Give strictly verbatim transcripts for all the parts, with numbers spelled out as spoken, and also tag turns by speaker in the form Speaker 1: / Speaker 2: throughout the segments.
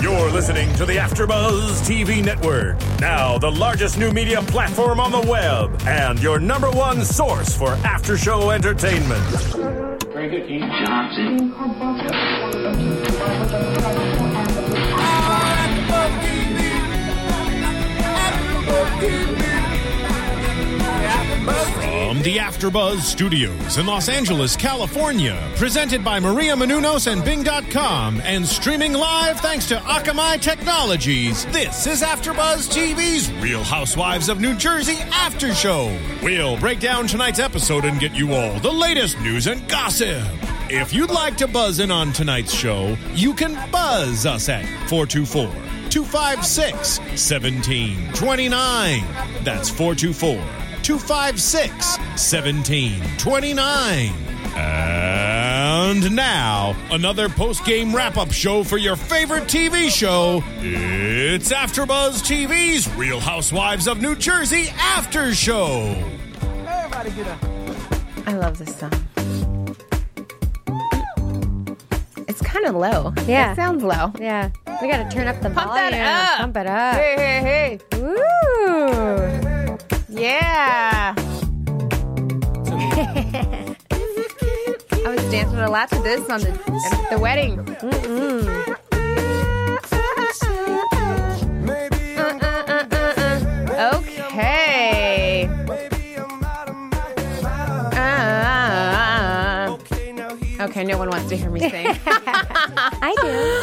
Speaker 1: You're listening to the AfterBuzz T V Network, now the largest new media platform on the web, and your number one source for after-show entertainment.
Speaker 2: Very good, Keith Johnson.
Speaker 3: From the AfterBuzz Studios in Los Angeles, California, presented by Maria Menounos and Bing dot com, and streaming live thanks to Akamai Technologies, this is AfterBuzz T V's Real Housewives of New Jersey After Show. We'll break down tonight's episode and get you all the latest news and gossip. If you'd like to buzz in on tonight's show, you can buzz us at four two four, two five six, one seven two nine. That's four two four, two five six, one seven two nine. And now, another post-game wrap-up show for your favorite T V show. It's AfterBuzz T V's Real Housewives of New Jersey After Show.
Speaker 4: Everybody get up.
Speaker 5: I love this song. It's kind of low.
Speaker 6: Yeah.
Speaker 5: It sounds low.
Speaker 6: Yeah. We got to turn up the
Speaker 5: Pump
Speaker 6: volume.
Speaker 5: that up.
Speaker 6: Pump it up.
Speaker 5: Hey, hey, hey.
Speaker 6: Woo.
Speaker 5: Yeah. I was dancing a lot to this on the at the wedding. Mm-mm. Uh, uh, uh, uh, uh. Okay. Uh, okay, no one wants to hear me sing.
Speaker 6: I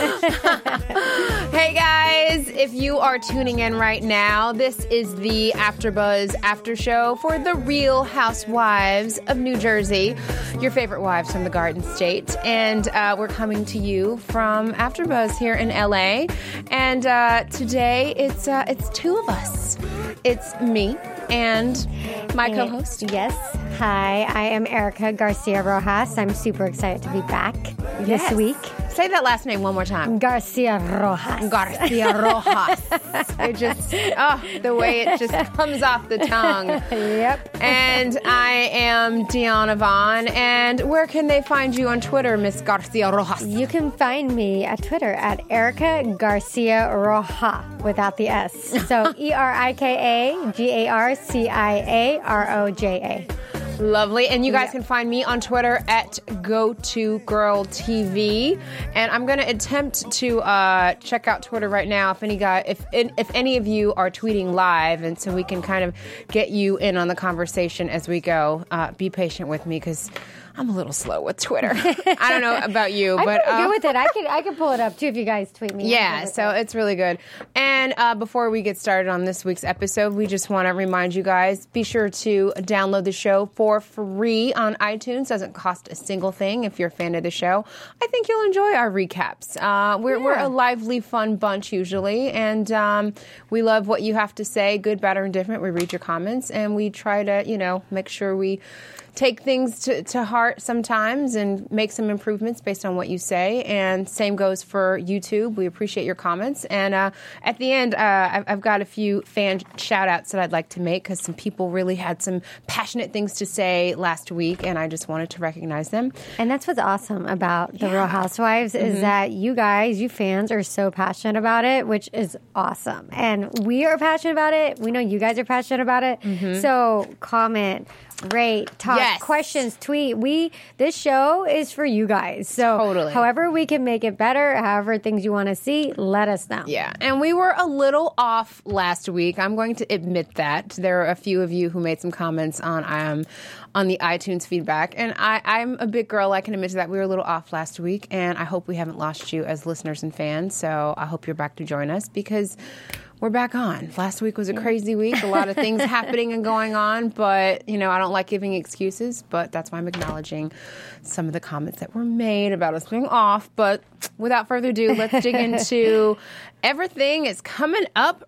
Speaker 5: do. Hey guys, if you are tuning in right now, this is the AfterBuzz After Show for the Real Housewives of New Jersey, your favorite wives from the Garden State, and uh, we're coming to you from AfterBuzz here in L A. And uh, today it's uh, it's two of us. It's me and my co-host.
Speaker 6: Yes. Hi, I am Erica Garcia Rojas. I'm super excited to be back
Speaker 5: Yes.
Speaker 6: this week.
Speaker 5: Say that last name one more time.
Speaker 6: Garcia Rojas.
Speaker 5: Garcia Rojas. It just, oh, the way it just comes off the tongue.
Speaker 6: Yep.
Speaker 5: And I am Deanna Vaughn. And where can they find you on Twitter, Miss Garcia Rojas?
Speaker 6: You can find me at Twitter at Erica Garcia Roja without the S. So E R I K A G A R C I A R O J A.
Speaker 5: Lovely. And you guys
Speaker 6: Yeah.
Speaker 5: can find me on Twitter at Go To Girl T V. And I'm going to attempt to uh, check out Twitter right now if any guy, if if any of you are tweeting live, and so we can kind of get you in on the conversation as we go. Uh, be patient with me because I'm a little slow with Twitter. I don't know about you,
Speaker 6: I'm
Speaker 5: but
Speaker 6: pretty
Speaker 5: uh,
Speaker 6: good with it. I could I could pull it up too if you guys tweet me.
Speaker 5: yeah, so it's really good. And uh, before we get started on this week's episode, we just want to remind you guys, be sure to download the show for free on iTunes. Doesn't cost a single thing if you're a fan of the show. I think you'll enjoy our recaps. Uh, we're,
Speaker 6: Yeah.
Speaker 5: we're a lively, fun bunch usually, and um, we love what you have to say, good, bad, or indifferent. We read your comments, and we try to, you know, make sure we take things to, to heart sometimes and make some improvements based on what you say. And same goes for YouTube. We appreciate your comments. And uh, at the end, uh, I've, I've got a few fan shout-outs that I'd like to make because some people really had some passionate things to say last week, and I just wanted to recognize them.
Speaker 6: And that's what's awesome about the
Speaker 5: Yeah.
Speaker 6: Real Housewives is
Speaker 5: Mm-hmm.
Speaker 6: that you guys, you fans, are so passionate about it, which is awesome. And we are passionate about it. We know you guys are passionate about it. So comment, rate, talk,
Speaker 5: Yes.
Speaker 6: questions, tweet. We this show is for you guys. So
Speaker 5: Totally.
Speaker 6: however we can make it better, however things you want to see, let us know.
Speaker 5: Yeah, and we were a little off last week. I'm going to admit that. There are a few of you who made some comments on um, on the iTunes feedback, and I, I'm a big girl. I can admit to that. We were a little off last week, and I hope we haven't lost you as listeners and fans, so I hope you're back to join us because we're back on. Last week was a crazy week. A lot of things happening and going on, but, you know, I don't like giving excuses, but that's why I'm acknowledging some of the comments that were made about us being off. But without further ado, let's dig into everything is coming up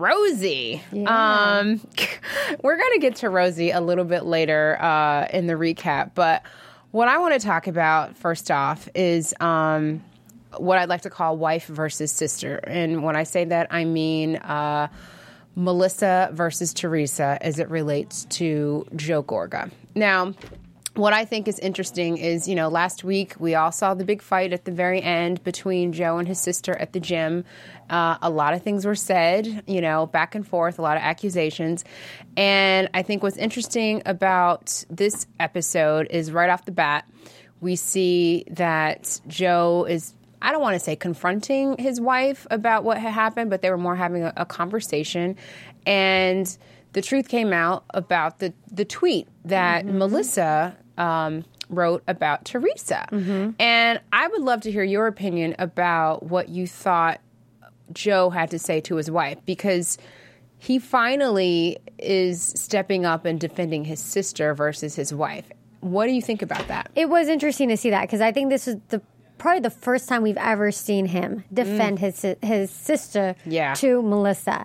Speaker 5: Rosie.
Speaker 6: Yeah.
Speaker 5: Um, we're going to get to Rosie a little bit later uh, in the recap, but what I want to talk about first off is um, what I'd like to call wife versus sister. And when I say that, I mean uh, Melissa versus Teresa as it relates to Joe Gorga. Now, what I think is interesting is, you know, last week we all saw the big fight at the very end between Joe and his sister at the gym. Uh, a lot of things were said, you know, back and forth, a lot of accusations. And I think what's interesting about this episode is right off the bat, we see that Joe is, I don't want to say confronting his wife about what had happened, but they were more having a, a conversation. And the truth came out about the, the tweet that mm-hmm. Melissa um, wrote about Teresa. Mm-hmm. And I would love to hear your opinion about what you thought Joe had to say to his wife, because he finally is stepping up and defending his sister versus his wife. What do you think about that?
Speaker 6: It was interesting to see that, because I think this was the probably the first time we've ever seen him defend mm. his his sister
Speaker 5: yeah.
Speaker 6: to Melissa.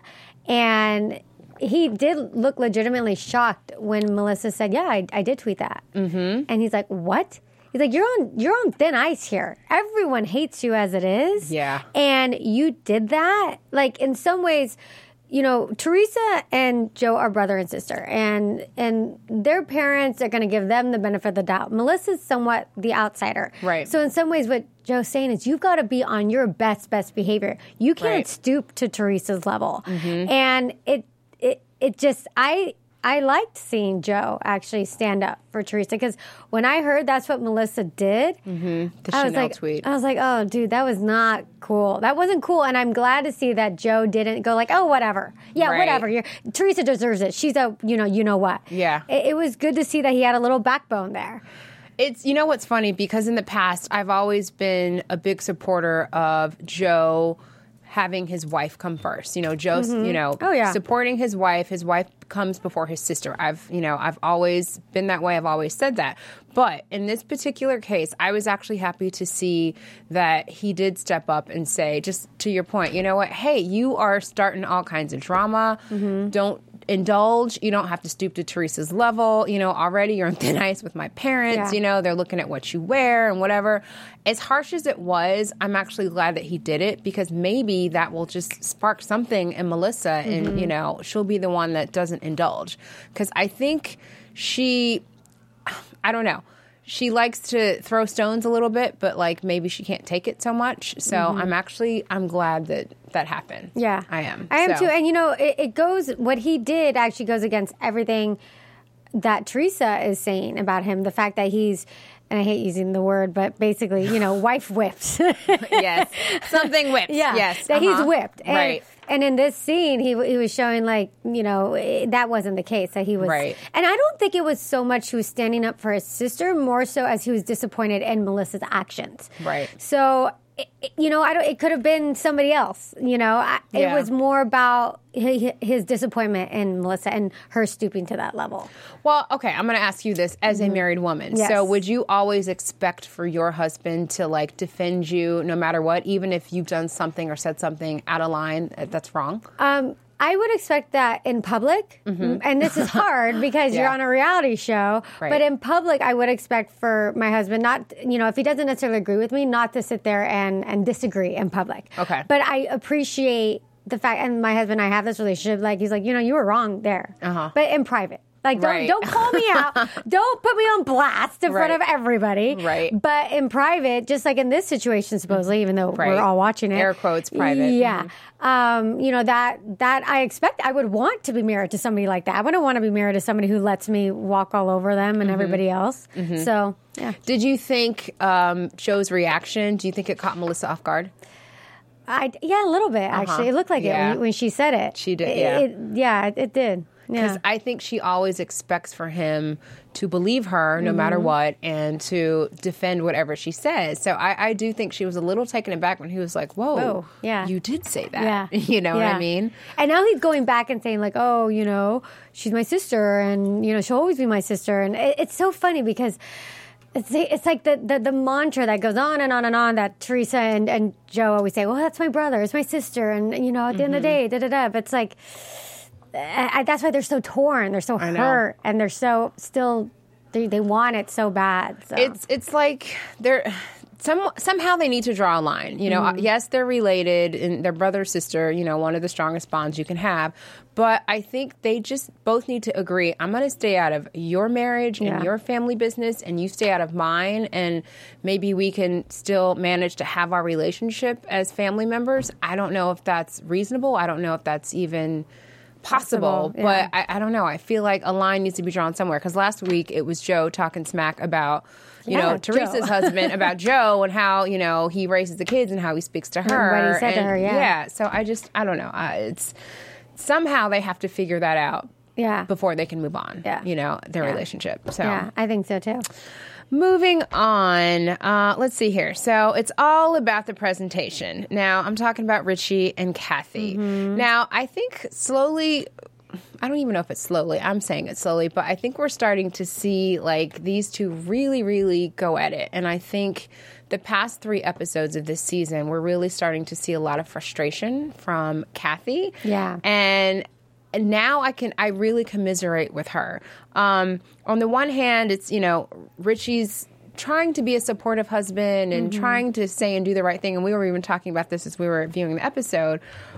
Speaker 6: And he did look legitimately shocked when Melissa said, yeah, I, I did tweet that. Mm-hmm. And he's like, what? He's like, you're on you're on thin ice here. Everyone hates you as it is.
Speaker 5: Yeah.
Speaker 6: And you did that? Like, in some ways, you know, Teresa and Joe are brother and sister. And and their parents are going to give them the benefit of the doubt. Melissa's somewhat the outsider.
Speaker 5: Right.
Speaker 6: So in some ways, what Joe's saying is you've got to be on your best, best behavior. You can't
Speaker 5: right.
Speaker 6: stoop to Teresa's level.
Speaker 5: Mm-hmm.
Speaker 6: And it it it just, I... I liked seeing Joe actually stand up for Teresa, because when I heard that's what Melissa did,
Speaker 5: mm-hmm. the
Speaker 6: I was
Speaker 5: Chanel
Speaker 6: like,
Speaker 5: tweet.
Speaker 6: I was like, oh, dude, that was not cool. That wasn't cool, and I'm glad to see that Joe didn't go like, oh, whatever, yeah,
Speaker 5: right.
Speaker 6: whatever. You're, Teresa deserves it. She's a, you know, you know what?
Speaker 5: Yeah.
Speaker 6: It, it was good to see that he had a little backbone there.
Speaker 5: It's, you know what's funny, because in the past I've always been a big supporter of Joe having his wife come first. You know, Joe, mm-hmm. you know,
Speaker 6: oh, yeah.
Speaker 5: supporting his wife. His wife comes before his sister. I've, you know, I've always been that way. I've always said that. But in this particular case, I was actually happy to see that he did step up and say, just to your point, you know what? Hey, you are starting all kinds of drama. Mm-hmm. Don't indulge. You don't have to stoop to Teresa's level. You know, already you're on thin ice with my parents.
Speaker 6: Yeah.
Speaker 5: You know, they're looking at what you wear and whatever. As harsh as it was, I'm actually glad that he did it, because maybe that will just spark something in Melissa, and, mm-hmm. you know, she'll be the one that doesn't indulge. Because I think she, I don't know. She likes to throw stones a little bit, but, like, maybe she can't take it so much. So mm-hmm. I'm actually, I'm glad that that happened.
Speaker 6: Yeah.
Speaker 5: I am.
Speaker 6: I am
Speaker 5: so.
Speaker 6: too. And, you know, it, it goes, what he did actually goes against everything that Teresa is saying about him. The fact that he's, and I hate using the word, but basically, you know, wife whipped.
Speaker 5: Yes. Something whipped.
Speaker 6: Yeah.
Speaker 5: Yes.
Speaker 6: That
Speaker 5: uh-huh.
Speaker 6: he's whipped. And,
Speaker 5: right.
Speaker 6: And in this scene, he he was showing, like, you know, that wasn't the case. That he was,
Speaker 5: right.
Speaker 6: And I don't think it was so much he was standing up for his sister, more so as he was disappointed in Melissa's actions.
Speaker 5: Right.
Speaker 6: So, it, it, you know, I don't. It could have been somebody else. You know, I,
Speaker 5: yeah.
Speaker 6: it was more about his, his disappointment in Melissa and her stooping to that level.
Speaker 5: Well, okay, I'm going to ask you this as a married woman.
Speaker 6: Yes.
Speaker 5: So would you always expect for your husband to, like, defend you no matter what, even if you've done something or said something out of line that's wrong?
Speaker 6: Um, I would expect that in public, mm-hmm. and this is hard because
Speaker 5: yeah.
Speaker 6: you're on a reality show,
Speaker 5: right.
Speaker 6: but in public, I would expect for my husband not, you know, if he doesn't necessarily agree with me, not to sit there and, and disagree in public.
Speaker 5: Okay.
Speaker 6: But I appreciate the fact, and my husband and I have this relationship, like, he's like, you know, you were wrong there,
Speaker 5: uh-huh.
Speaker 6: but in private. Like, don't
Speaker 5: right.
Speaker 6: don't call me out. Don't put me on blast in
Speaker 5: right.
Speaker 6: front of everybody.
Speaker 5: Right.
Speaker 6: But in private, just like in this situation, supposedly, even though
Speaker 5: right.
Speaker 6: we're all watching it.
Speaker 5: Air quotes, private.
Speaker 6: Yeah.
Speaker 5: Mm-hmm.
Speaker 6: Um, you know, that that I expect, I would want to be married to somebody like that. I wouldn't want to be married to somebody who lets me walk all over them and mm-hmm. everybody else. Mm-hmm. So, yeah.
Speaker 5: Did you think um, Joe's reaction, do you think it caught Melissa off guard?
Speaker 6: I, yeah, a little bit, actually.
Speaker 5: Uh-huh.
Speaker 6: It looked like
Speaker 5: yeah.
Speaker 6: it when, when she said it.
Speaker 5: She did,
Speaker 6: it,
Speaker 5: yeah.
Speaker 6: It, yeah, it, it did.
Speaker 5: Because
Speaker 6: yeah.
Speaker 5: I think she always expects for him to believe her no mm-hmm. matter what and to defend whatever she says. So I, I do think she was a little taken aback when he was like, whoa,
Speaker 6: whoa yeah.
Speaker 5: you did say that.
Speaker 6: Yeah.
Speaker 5: You know
Speaker 6: yeah.
Speaker 5: what I mean?
Speaker 6: And now he's going back and saying, like, oh, you know, she's my sister and, you know, she'll always be my sister. And it, it's so funny because it's it's like the, the, the mantra that goes on and on and on that Teresa and, and Joe always say, well, that's my brother, it's my sister. And, you know, at the mm-hmm. end of the day, da-da-da. But it's like, I, that's why they're so torn. They're so hurt, and they're so still. They, they want it so bad. So.
Speaker 5: It's it's like they're some somehow they need to draw a line. You know,
Speaker 6: Mm-hmm.
Speaker 5: uh, yes, they're related and they're brother sister. You know, one of the strongest bonds you can have. But I think they just both need to agree. I'm going to stay out of your marriage and
Speaker 6: Yeah.
Speaker 5: your family business, and you stay out of mine. And maybe we can still manage to have our relationship as family members. I don't know if that's reasonable. I don't know if that's even possible,
Speaker 6: Possible, yeah.
Speaker 5: but I, I don't know. I feel like a line needs to be drawn somewhere, because last week it was Joe talking smack about, you
Speaker 6: Yeah,
Speaker 5: know, Teresa's
Speaker 6: Joe.
Speaker 5: husband, about Joe and how, you know, he raises the kids and how he speaks to her.
Speaker 6: what he said to
Speaker 5: And,
Speaker 6: her, yeah.
Speaker 5: so I just, I don't know. I, it's somehow they have to figure that out
Speaker 6: Yeah.
Speaker 5: before they can move on,
Speaker 6: Yeah.
Speaker 5: you know, their
Speaker 6: Yeah.
Speaker 5: relationship. So
Speaker 6: Yeah, I think so too.
Speaker 5: moving on, uh, let's see here. So it's all about the presentation. Now, I'm talking about Richie and Kathy.
Speaker 6: Mm-hmm.
Speaker 5: Now, I think slowly, I don't even know if it's slowly, I'm saying it slowly, but I think we're starting to see like these two really, really go at it. And I think the past three episodes of this season, we're really starting to see a lot of frustration from Kathy.
Speaker 6: Yeah.
Speaker 5: And and now I can, I really commiserate with her. Um, on the one hand, it's, you know, Richie's trying to be a supportive husband and
Speaker 6: Mm-hmm.
Speaker 5: trying to say and do the right thing. And we were even talking about this as we were viewing the episode.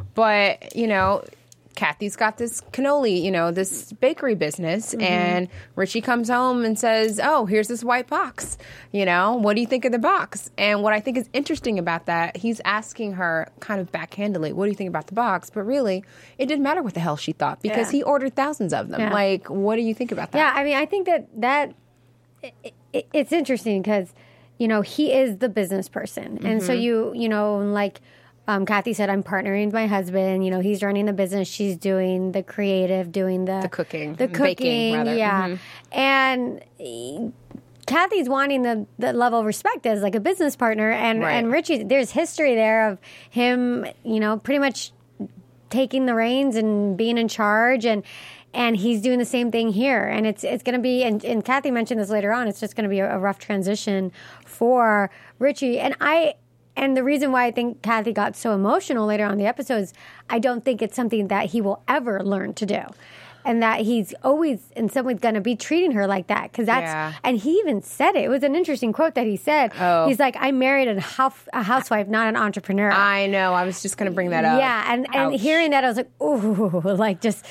Speaker 5: But, you know, Kathy's got this cannoli, you know, this bakery business,
Speaker 6: Mm-hmm.
Speaker 5: and Richie comes home and says, oh, here's this white box. You know, what do you think of the box? And what I think is interesting about that, he's asking her kind of backhandedly, what do you think about the box? But really, it didn't matter what the hell she thought, because
Speaker 6: Yeah.
Speaker 5: he ordered thousands of them.
Speaker 6: Yeah.
Speaker 5: Like, what do you think about that?
Speaker 6: Yeah, I mean, I think that that it, it, it's interesting because, you know, he is the business person, and
Speaker 5: Mm-hmm.
Speaker 6: so you, you know, like um, Kathy said, I'm partnering with my husband. You know, he's running the business, she's doing the creative, doing the
Speaker 5: The cooking.
Speaker 6: the
Speaker 5: Baking,
Speaker 6: cooking,
Speaker 5: rather.
Speaker 6: yeah,
Speaker 5: Mhm.
Speaker 6: and. eh, Kathy's wanting the, the level of respect as like a business partner, and,
Speaker 5: Right.
Speaker 6: and Richie, there's history there of him, you know, pretty much taking the reins and being in charge, and and he's doing the same thing here. And it's it's going to be, and, and Kathy mentioned this later on, it's just going to be a, a rough transition for Richie. And I and the reason why I think Kathy got so emotional later on in the episodes, I don't think it's something that he will ever learn to do. And that he's always, in some ways, going to be treating her like that. Because that's,
Speaker 5: Yeah.
Speaker 6: and he even said it. It was an interesting quote that he said.
Speaker 5: Oh.
Speaker 6: He's like, I married a, house, a housewife, not an entrepreneur.
Speaker 5: I know. I was just going to bring that up.
Speaker 6: Yeah, and, and
Speaker 5: Ouch.
Speaker 6: hearing that, I was like, ooh, like just,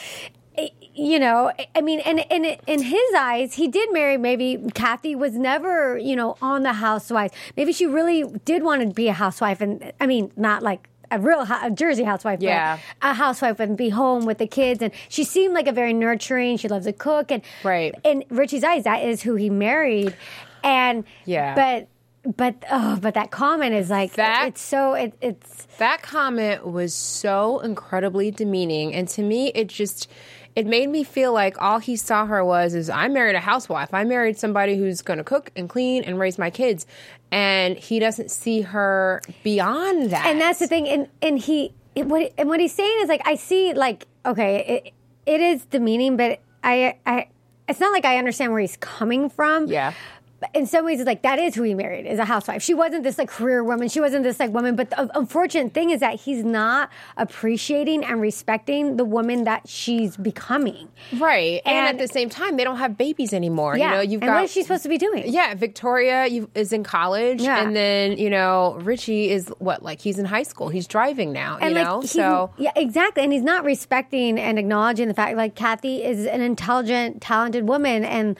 Speaker 6: you know, I mean, and, and in his eyes, he did marry, maybe Kathy was never, you know, on the Housewives. Maybe she really did want to be a housewife, and I mean, not like a real a Jersey housewife,
Speaker 5: Yeah.
Speaker 6: but a housewife and be home with the kids. And she seemed like a very nurturing, she loves to cook. And
Speaker 5: Right.
Speaker 6: in Richie's eyes, that is who he married. And,
Speaker 5: Yeah.
Speaker 6: but, but, oh, but that comment is like,
Speaker 5: That-
Speaker 6: it's so, it, it's,
Speaker 5: That comment was so incredibly demeaning, and to me, it just it made me feel like all he saw her was is I married a housewife. I married somebody who's going to cook and clean and raise my kids, and he doesn't see her beyond that.
Speaker 6: And that's the thing. And and he it, what and what he's saying is like, I see, like, okay, it it is demeaning, but I I it's not like I understand where he's coming from.
Speaker 5: Yeah.
Speaker 6: But in some ways, it's like that is who he married, is a housewife. She wasn't this like career woman. She wasn't this like woman. But the unfortunate thing is that he's not appreciating and respecting the woman that she's becoming.
Speaker 5: Right, and,
Speaker 6: And-
Speaker 5: at the same time, they don't have babies anymore.
Speaker 6: Yeah.
Speaker 5: You know, you've
Speaker 6: and
Speaker 5: got
Speaker 6: what is she supposed to be doing?
Speaker 5: Yeah, Victoria you, is in college,
Speaker 6: Yeah.
Speaker 5: and then you know Richie is what, like he's in high school. He's driving now.
Speaker 6: And
Speaker 5: you
Speaker 6: like
Speaker 5: know,
Speaker 6: he's-
Speaker 5: so
Speaker 6: yeah, exactly. And he's not respecting and acknowledging the fact, like, Kathy is an intelligent, talented woman, and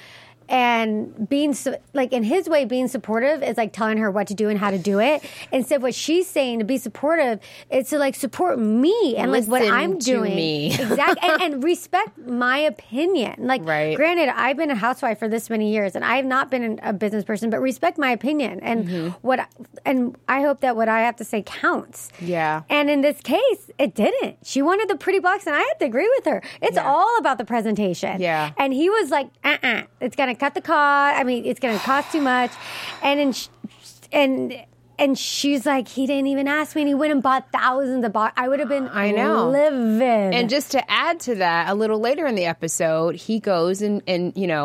Speaker 6: and being su- like, in his way, being supportive is like telling her what to do and how to do it. Instead, what she's saying to be supportive is to like support me and like what
Speaker 5: Listen
Speaker 6: I'm
Speaker 5: to
Speaker 6: doing.
Speaker 5: me.
Speaker 6: Exactly, and, and respect my opinion. Like,
Speaker 5: Right.
Speaker 6: granted, I've been a housewife for this many years, and I have not been a business person, but respect my opinion and
Speaker 5: Mm-hmm.
Speaker 6: what. And I hope that what I have to say counts.
Speaker 5: Yeah.
Speaker 6: And in this case, it didn't. She wanted the pretty box, and I have to agree with her. It's
Speaker 5: Yeah.
Speaker 6: all about the presentation.
Speaker 5: Yeah.
Speaker 6: And he was like, uh-uh, it's going to cut the cost. I mean, it's going to cost too much. And in sh- and and she's like, he didn't even ask me, and he went and bought thousands of boxes. I would have been
Speaker 5: I know.
Speaker 6: livid.
Speaker 5: And just to add to that, a little later in the episode, he goes and, and you know,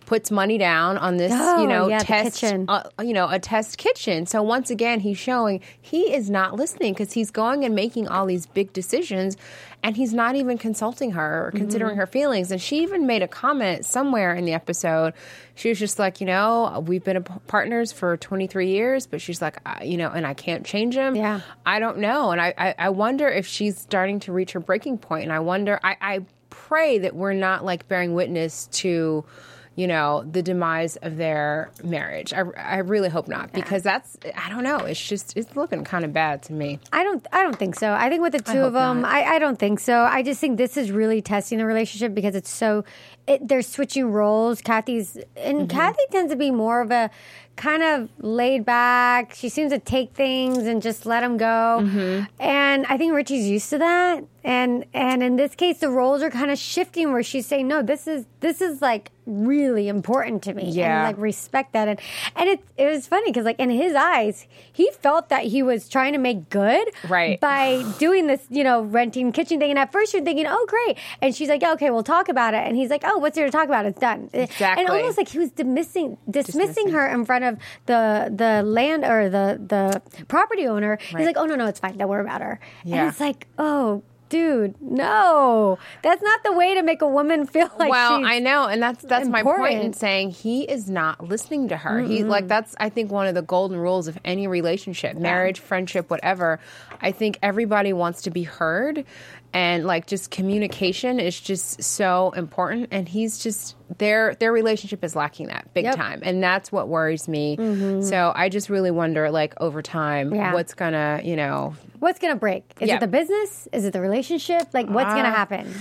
Speaker 5: puts money down on this,
Speaker 6: Oh,
Speaker 5: you know,
Speaker 6: yeah, the
Speaker 5: test,
Speaker 6: kitchen.
Speaker 5: uh, you know, a test kitchen. So once again, he's showing he is not listening because he's going and making all these big decisions, and he's not even consulting her or considering
Speaker 6: Mm-hmm.
Speaker 5: her feelings. And she even made a comment somewhere in the episode. She was just like, you know, we've been a p- partners for twenty-three years, but she's like, I, you know, and I can't change him.
Speaker 6: Yeah.
Speaker 5: I don't know. And I, I, I wonder if she's starting to reach her breaking point. And I wonder, I, I pray that we're not like bearing witness to, you know, the demise of their marriage. I, I really hope not, because that's, I don't know. It's just, it's looking kind of bad to me.
Speaker 6: I don't. I don't think so. I think with the two
Speaker 5: hope
Speaker 6: of them,
Speaker 5: not.
Speaker 6: I, I don't think so. I just think this is really testing the relationship because it's so. It, they're switching roles. Kathy's and
Speaker 5: Mm-hmm.
Speaker 6: Kathy tends to be more of a kind of laid back. She seems to take things and just let them go.
Speaker 5: Mm-hmm.
Speaker 6: And I think Richie's used to that. And and in this case, the roles are kind of shifting where she's saying, no, this is this is like really important to me.
Speaker 5: Yeah.
Speaker 6: And like respect that. And and it it was funny because like in his eyes, he felt that he was trying to make good
Speaker 5: Right.
Speaker 6: by doing this, you know, renting kitchen thing. And at first you're thinking, oh great. And she's like, yeah, okay, we'll talk about it. And he's like, oh, what's there to talk about? It's done.
Speaker 5: Exactly.
Speaker 6: And almost like he was dismissing dismissing,
Speaker 5: Dismissing.
Speaker 6: her in front of the the land or the the property owner. He's
Speaker 5: Right.
Speaker 6: like, oh no, no, it's fine. Don't worry about her.
Speaker 5: Yeah.
Speaker 6: And it's like, oh dude, no. That's not the way to make a woman feel like
Speaker 5: well,
Speaker 6: she's
Speaker 5: I know, and that's that's my point in
Speaker 6: important.
Speaker 5: saying he is not listening to her. He like that's I think one of the golden rules of any relationship, marriage, friendship, whatever. I think everybody wants to be heard, and like just communication is just so important. And he's just their their relationship is lacking that big
Speaker 6: Yep.
Speaker 5: time, and that's what worries me. So I just really wonder, like over time,
Speaker 6: Yeah.
Speaker 5: what's gonna you know.
Speaker 6: What's going to break? Is
Speaker 5: Yeah.
Speaker 6: it the business? Is it the relationship? Like, what's going to
Speaker 5: Uh,
Speaker 6: happen?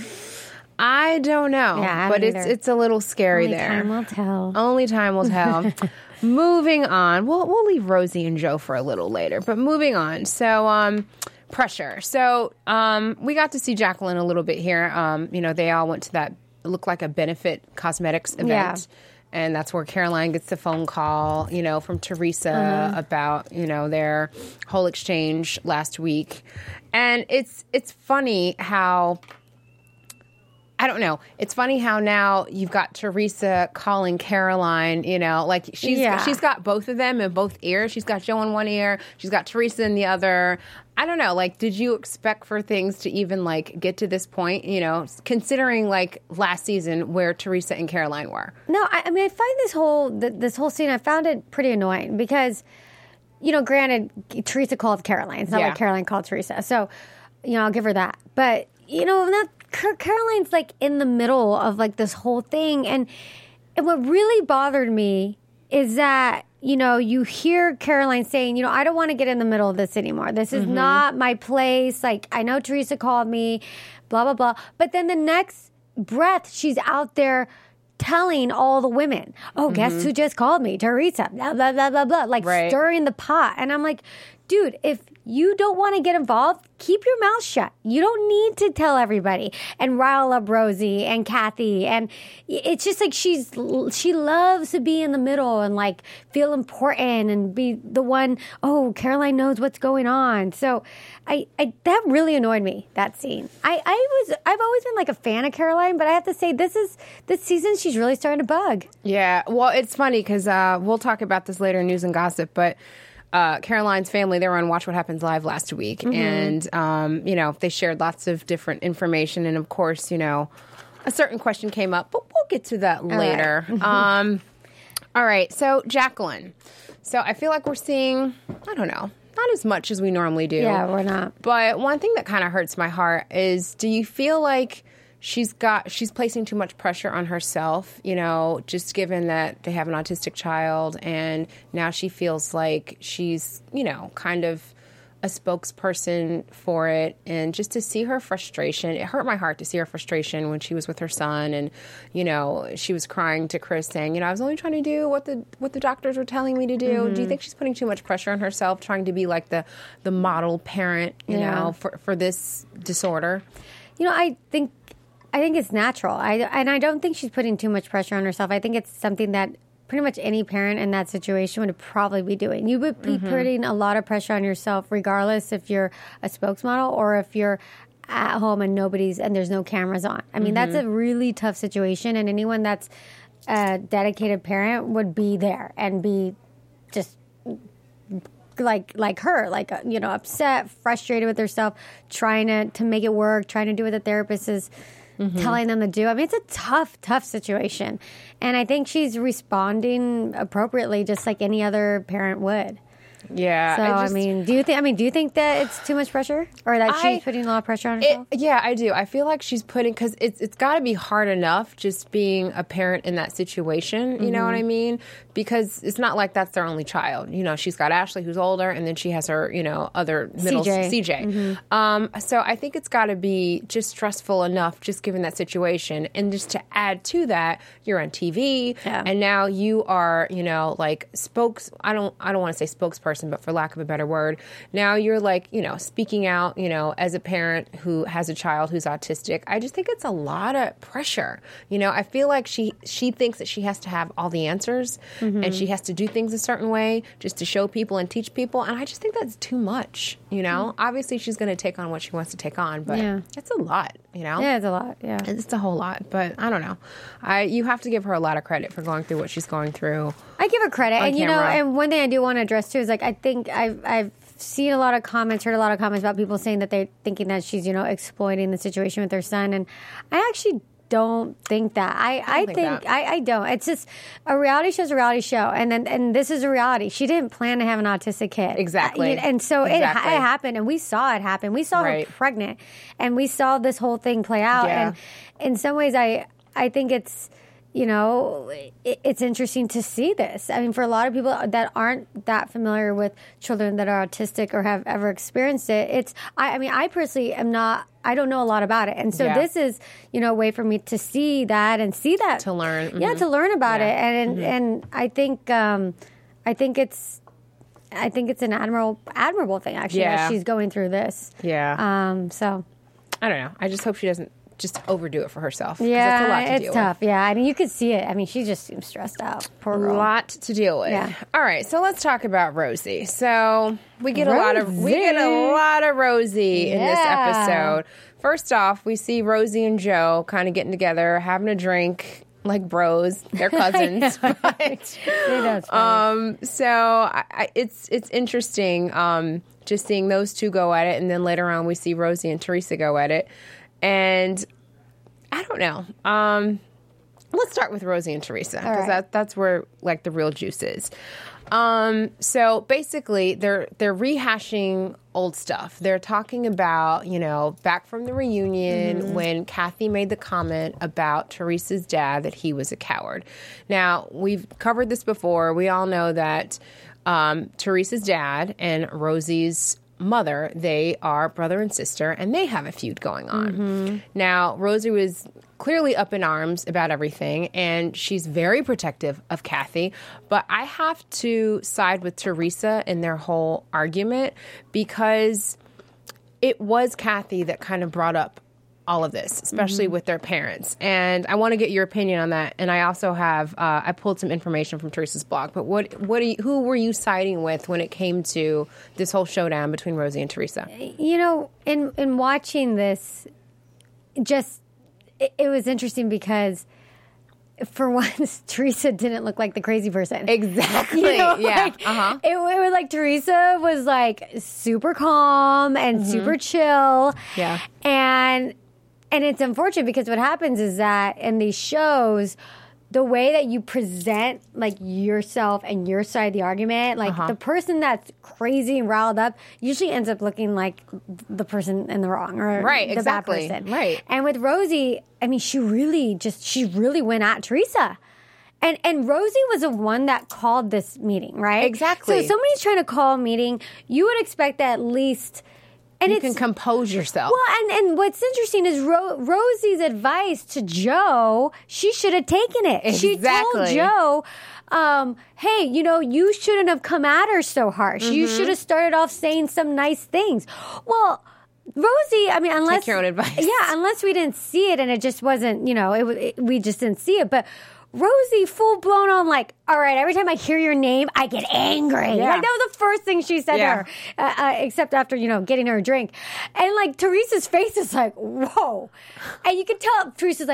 Speaker 5: I don't know,
Speaker 6: Yeah, I
Speaker 5: but
Speaker 6: don't
Speaker 5: it's
Speaker 6: either.
Speaker 5: it's a little scary
Speaker 6: Only
Speaker 5: there.
Speaker 6: time will tell.
Speaker 5: Only time will tell. Moving on. We'll we'll leave Rosie and Joe for a little later, but moving on. So um pressure. So um we got to see Jacqueline a little bit here. Um, you know, they all went to that looked like a benefit cosmetics event.
Speaker 6: Yeah.
Speaker 5: And that's where Caroline gets the phone call, you know, from Teresa about, you know, their whole exchange last week. And it's it's funny how I don't know. It's funny how now you've got Teresa calling Caroline, you know, like she's
Speaker 6: Yeah.
Speaker 5: she's got both of them in both ears. She's got Joe in one ear, she's got Teresa in the other. I don't know, like did you expect for things to even like get to this point, you know, considering like last season where Teresa and Caroline were?
Speaker 6: No, I, I mean, I find this whole th- this whole scene, I found it pretty annoying because, you know, granted, Teresa called Caroline. It's not
Speaker 5: Yeah.
Speaker 6: like Caroline called Teresa. So, you know, I'll give her that. But, you know, not, Car- Caroline's like in the middle of like this whole thing. And, and what really bothered me is that, you know, you hear Caroline saying, you know, I don't want to get in the middle of this anymore. This is not my place. Like, I know Teresa called me, blah, blah, blah. But then the next breath, she's out there telling all the women, oh, guess who just called me? Teresa, blah, blah, blah, blah, blah. Like
Speaker 5: Right.
Speaker 6: stirring the pot. And I'm like, dude, if you don't want to get involved, keep your mouth shut. You don't need to tell everybody and rile up Rosie and Kathy. And it's just like she's, she loves to be in the middle and like feel important and be the one, oh, Caroline knows what's going on. So I, I that really annoyed me, that scene. I, I was, I've always been like a fan of Caroline, but I have to say this is, this season she's really starting to bug.
Speaker 5: Yeah, well, it's funny because uh, we'll talk about this later in News and Gossip, but uh, Caroline's family, they were on Watch What Happens Live last week,
Speaker 6: Mm-hmm.
Speaker 5: and, um, you know, they shared lots of different information, and of course, you know, a certain question came up, but we'll get to that later. um, all right, so Jacqueline. So I feel like we're seeing, I don't know, not as much as we normally do.
Speaker 6: Yeah, we're not.
Speaker 5: But one thing that kind of hurts my heart is, do you feel like she's got she's placing too much pressure on herself, you know, just given that they have an autistic child, and now she feels like she's, you know, kind of a spokesperson for it, and just to see her frustration, it hurt my heart to see her frustration when she was with her son, and, you know, she was crying to Chris saying, you know, I was only trying to do what the what the doctors were telling me to do.
Speaker 6: Mm-hmm.
Speaker 5: Do you think she's putting too much pressure on herself, trying to be like the the model parent, you
Speaker 6: Yeah.
Speaker 5: know, for for this disorder?
Speaker 6: You know, I think I think it's natural. I and I don't think she's putting too much pressure on herself. I think it's something that pretty much any parent in that situation would probably be doing. You would be
Speaker 5: Mm-hmm.
Speaker 6: putting a lot of pressure on yourself, regardless if you're a spokesmodel or if you're at home and nobody's and there's no cameras on. I mean, that's
Speaker 5: Mm-hmm.
Speaker 6: a really tough situation, and anyone that's a dedicated parent would be there and be just like like her, like, uh, you know, upset, frustrated with herself, trying to, to make it work, trying to do what the therapist is mm-hmm. telling them to do. I mean, it's a tough, tough situation. And I think she's responding appropriately, just like any other parent would.
Speaker 5: Yeah.
Speaker 6: So I, just, I mean, do you think? I mean, do you think that it's too much pressure, or that I, she's putting a lot of pressure on herself?
Speaker 5: It, yeah, I do. I feel like she's putting because it's it's got to be hard enough just being a parent in that situation. You mm-hmm. know what I mean? Because it's not like that's their only child. You know, she's got Ashley, who's older, and then she has her, you know, other middle C J. C J. Mm-hmm. Um, so I think it's got to be just stressful enough, just given that situation, and just to add to that, you're on T V,
Speaker 6: yeah.
Speaker 5: and now you are, you know, like spokes. I don't. I don't want to say spokesperson, but for lack of a better word, now you're like, you know, speaking out, you know, as a parent who has a child who's autistic. I just think it's a lot of pressure. You know, I feel like she she thinks that she has to have all the answers mm-hmm. and she has to do things a certain way just to show people and teach people. And I just think that's too much, you know? Mm-hmm. Obviously, she's going to take on what she wants to take on, but
Speaker 6: yeah.
Speaker 5: it's a lot, you know?
Speaker 6: Yeah, it's a lot, yeah.
Speaker 5: It's a whole lot, but I don't know. I You have to give her a lot of credit for going through what she's going through.
Speaker 6: I give her credit. And,
Speaker 5: camera.
Speaker 6: you know, and one thing I do want to address, too, is, like, I think I've, I've seen a lot of comments, heard a lot of comments about people saying that they're thinking that she's, you know, exploiting the situation with her son. And I actually don't think that. I, I, I think, think I, I don't. It's just a reality show is a reality show. And then, and this is a reality. She didn't plan to have an autistic kid.
Speaker 5: Exactly.
Speaker 6: Uh, and so
Speaker 5: exactly.
Speaker 6: it, it happened, and we saw it happen. We saw
Speaker 5: right.
Speaker 6: her pregnant, and we saw this whole thing play out.
Speaker 5: Yeah.
Speaker 6: And in some ways, I, I think it's, you know, it, it's interesting to see this. I mean, for a lot of people that aren't that familiar with children that are autistic or have ever experienced it, it's, I, I mean, I personally am not, I don't know a lot about it. And so
Speaker 5: yeah.
Speaker 6: this is, you know, a way for me to see that and see that.
Speaker 5: To learn. Mm-hmm.
Speaker 6: Yeah, to learn about
Speaker 5: yeah.
Speaker 6: it. And,
Speaker 5: mm-hmm.
Speaker 6: and I think, um, I think it's, I think it's an admirable, admirable thing, actually,
Speaker 5: yeah.
Speaker 6: that she's going through this.
Speaker 5: Yeah.
Speaker 6: Um, so.
Speaker 5: I don't know. I just hope she doesn't just overdo it for herself.
Speaker 6: Yeah,
Speaker 5: that's a lot to
Speaker 6: it's
Speaker 5: deal
Speaker 6: tough.
Speaker 5: with.
Speaker 6: Yeah, I mean, you could see it. I mean, she just seems stressed out. Poor girl.
Speaker 5: A lot to deal with.
Speaker 6: Yeah.
Speaker 5: All right, so let's talk about Rosie. So we get Rosie. a lot of we get a lot of Rosie
Speaker 6: yeah.
Speaker 5: in this episode. First off, we see Rosie and Joe kind of getting together, having a drink. Like bros, they're cousins. but, um, so I, I, it's it's interesting um, just seeing those two go at it, and then later on we see Rosie and Teresa go at it, and I don't know. Um, let's start with Rosie and Teresa because
Speaker 6: right.
Speaker 5: that that's where like the real juice is. Um, so basically, they're they're rehashing old stuff. They're talking about, you know, back from the reunion mm-hmm. when Kathy made the comment about Teresa's dad that he was a coward. Now, we've covered this before. We all know that um, Teresa's dad and Rosie's mother, they are brother and sister, and they have a feud going on. Mm-hmm. Now, Rosie was clearly up in arms about everything, and she's very protective of Kathy, but I have to side with Teresa in their whole argument because it was Kathy that kind of brought up all of this, especially mm-hmm. with their parents. And I want to get your opinion on that. And I also have, uh, I pulled some information from Teresa's blog, but what, what, do you, who were you siding with when it came to this whole showdown between Rosie and Teresa?
Speaker 6: You know, in, in watching this, just, it, it was interesting because for once, Teresa didn't look like the crazy person.
Speaker 5: Exactly.
Speaker 6: You know,
Speaker 5: yeah.
Speaker 6: Like,
Speaker 5: uh-huh.
Speaker 6: It, it was like Teresa was like super calm and mm-hmm. super chill.
Speaker 5: Yeah.
Speaker 6: And and it's unfortunate because what happens is that in these shows, the way that you present like yourself and your side of the argument, like uh-huh. the person that's crazy and riled up usually ends up looking like the person in the wrong or
Speaker 5: right,
Speaker 6: the
Speaker 5: exactly.
Speaker 6: bad person.
Speaker 5: Right.
Speaker 6: And with Rosie, I mean, she really just, she really went at Teresa. And and Rosie was the one that called this meeting, right?
Speaker 5: Exactly.
Speaker 6: So if somebody's trying to call a meeting, you would expect that at least... And
Speaker 5: you
Speaker 6: it's,
Speaker 5: can compose yourself.
Speaker 6: Well, and, and what's interesting is Ro- Rosie's advice to Joe, she should have taken it.
Speaker 5: Exactly.
Speaker 6: She told Joe, um, hey, you know, you shouldn't have come at her so harsh. Mm-hmm. You should have started off saying some nice things. Well, Rosie, I mean, unless...
Speaker 5: Take your own advice.
Speaker 6: Yeah, unless we didn't see it and it just wasn't, you know, it, it we just didn't see it. But Rosie full blown on like, all right, every time I hear your name, I get angry.
Speaker 5: Yeah.
Speaker 6: Like that was the first thing she said
Speaker 5: yeah.
Speaker 6: to her, uh, uh, except after, you know, getting her a drink. And like Teresa's face is like, whoa. And you can tell Teresa's like,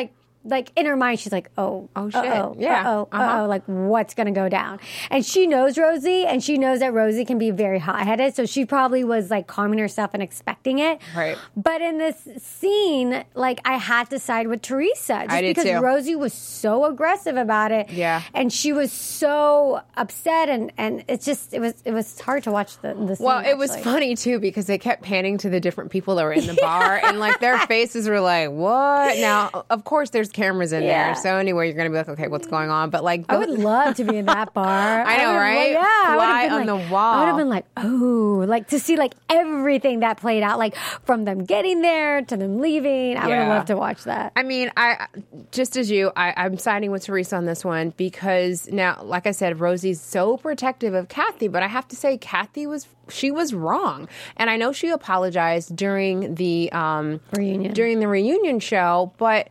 Speaker 6: like in her mind, she's like, oh,
Speaker 5: Oh, shit.
Speaker 6: uh-oh,
Speaker 5: Yeah.
Speaker 6: uh-oh,
Speaker 5: Uh-huh.
Speaker 6: uh-oh, like what's going to go down? And she knows Rosie, and she knows that Rosie can be very hot-headed, so she probably was like calming herself and expecting it.
Speaker 5: Right.
Speaker 6: But in this scene, like I had to side with Teresa just
Speaker 5: I did
Speaker 6: because
Speaker 5: too.
Speaker 6: Rosie was so aggressive about it.
Speaker 5: Yeah.
Speaker 6: And she was so upset, and, and it's just, it was it was hard to watch the, the scene.
Speaker 5: Well, it was
Speaker 6: actually.
Speaker 5: funny too because they kept panning to the different people that were in the bar, and like their faces were like, "What?" Now, of course, there's cameras in
Speaker 6: Yeah.
Speaker 5: there, so anyway, you're gonna be like, "Okay, what's going on?" But like,
Speaker 6: I would love to be in that bar.
Speaker 5: I know,
Speaker 6: would've-
Speaker 5: right?
Speaker 6: Yeah, I would
Speaker 5: Fly
Speaker 6: have been
Speaker 5: on
Speaker 6: like,
Speaker 5: the wall.
Speaker 6: I would have been like, oh, like to see like everything that played out, like from them getting there to them leaving. I would have
Speaker 5: Yeah.
Speaker 6: loved to watch that.
Speaker 5: I mean, I just as you, I, I'm siding with Teresa on this one because now, like I said, Rosie's so protective of Kathy, but I have to say, Kathy was she was wrong, and I know she apologized during the um,
Speaker 6: Reunion.
Speaker 5: during the reunion show, but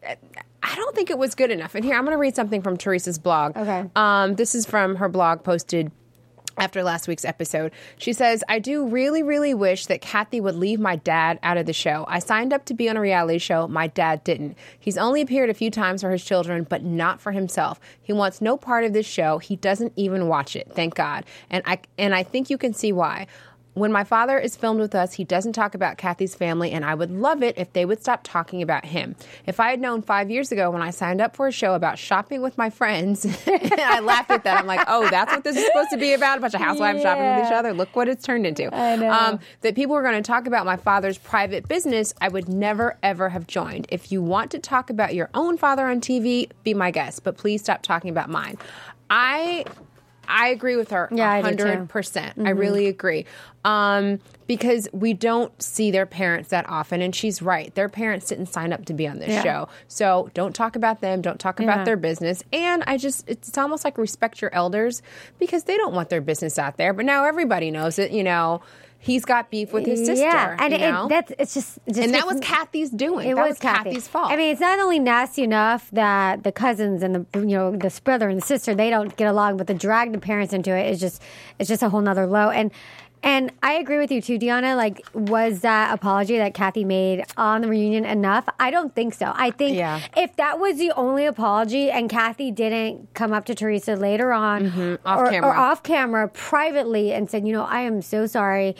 Speaker 5: I don't think it was good enough. And here, I'm going to read something from Teresa's blog.
Speaker 6: Okay.
Speaker 5: Um, this is from her blog posted after last week's episode. She says, I do really, really wish that Kathy would leave my dad out of the show. I signed up to be on a reality show. My dad didn't. He's only appeared a few times for his children, but not for himself. He wants no part of this show. He doesn't even watch it. Thank God. And I, and I think you can see why. When my father is filmed with us, he doesn't talk about Kathy's family, and I would love it if they would stop talking about him. If I had known five years ago when I signed up for a show about shopping with my friends, and I laughed at that. I'm like, oh, that's what this is supposed to be about? A bunch of housewives shopping with each
Speaker 6: Yeah.
Speaker 5: other? Look what it's turned into.
Speaker 6: I know.
Speaker 5: Um, that people were going to talk about my father's private business, I would never, ever have joined. If you want to talk about your own father on T V, be my guest, but please stop talking about mine. I... I agree with her
Speaker 6: Yeah, I
Speaker 5: one
Speaker 6: do too.
Speaker 5: hundred percent. I really agree. Um, because we don't see their parents that often. And she's right. Their parents didn't sign up to be on this
Speaker 6: Yeah.
Speaker 5: show. So don't talk about them. Don't talk about
Speaker 6: Yeah.
Speaker 5: their business. And I just, it's almost like respect your elders because they don't want their business out there. But now everybody knows it, you know. He's got beef with his sister.
Speaker 6: Yeah, and
Speaker 5: you know?
Speaker 6: it, that's it's just, it just
Speaker 5: and that
Speaker 6: gets-
Speaker 5: was Kathy's doing.
Speaker 6: It
Speaker 5: that
Speaker 6: was,
Speaker 5: was
Speaker 6: Kathy.
Speaker 5: Kathy's fault.
Speaker 6: I mean, it's not only nasty enough that the cousins and the you know the brother and the sister they don't get along, but to drag the parents into it is just it's just a whole nother low. And and I agree with you too, Deanna. Like, was that apology that Kathy made on the reunion enough? I don't think so. I think
Speaker 5: Yeah.
Speaker 6: if that was the only apology and Kathy didn't come up to Teresa later on
Speaker 5: Off
Speaker 6: or,
Speaker 5: camera.
Speaker 6: or off camera privately and said, you know, I am so sorry,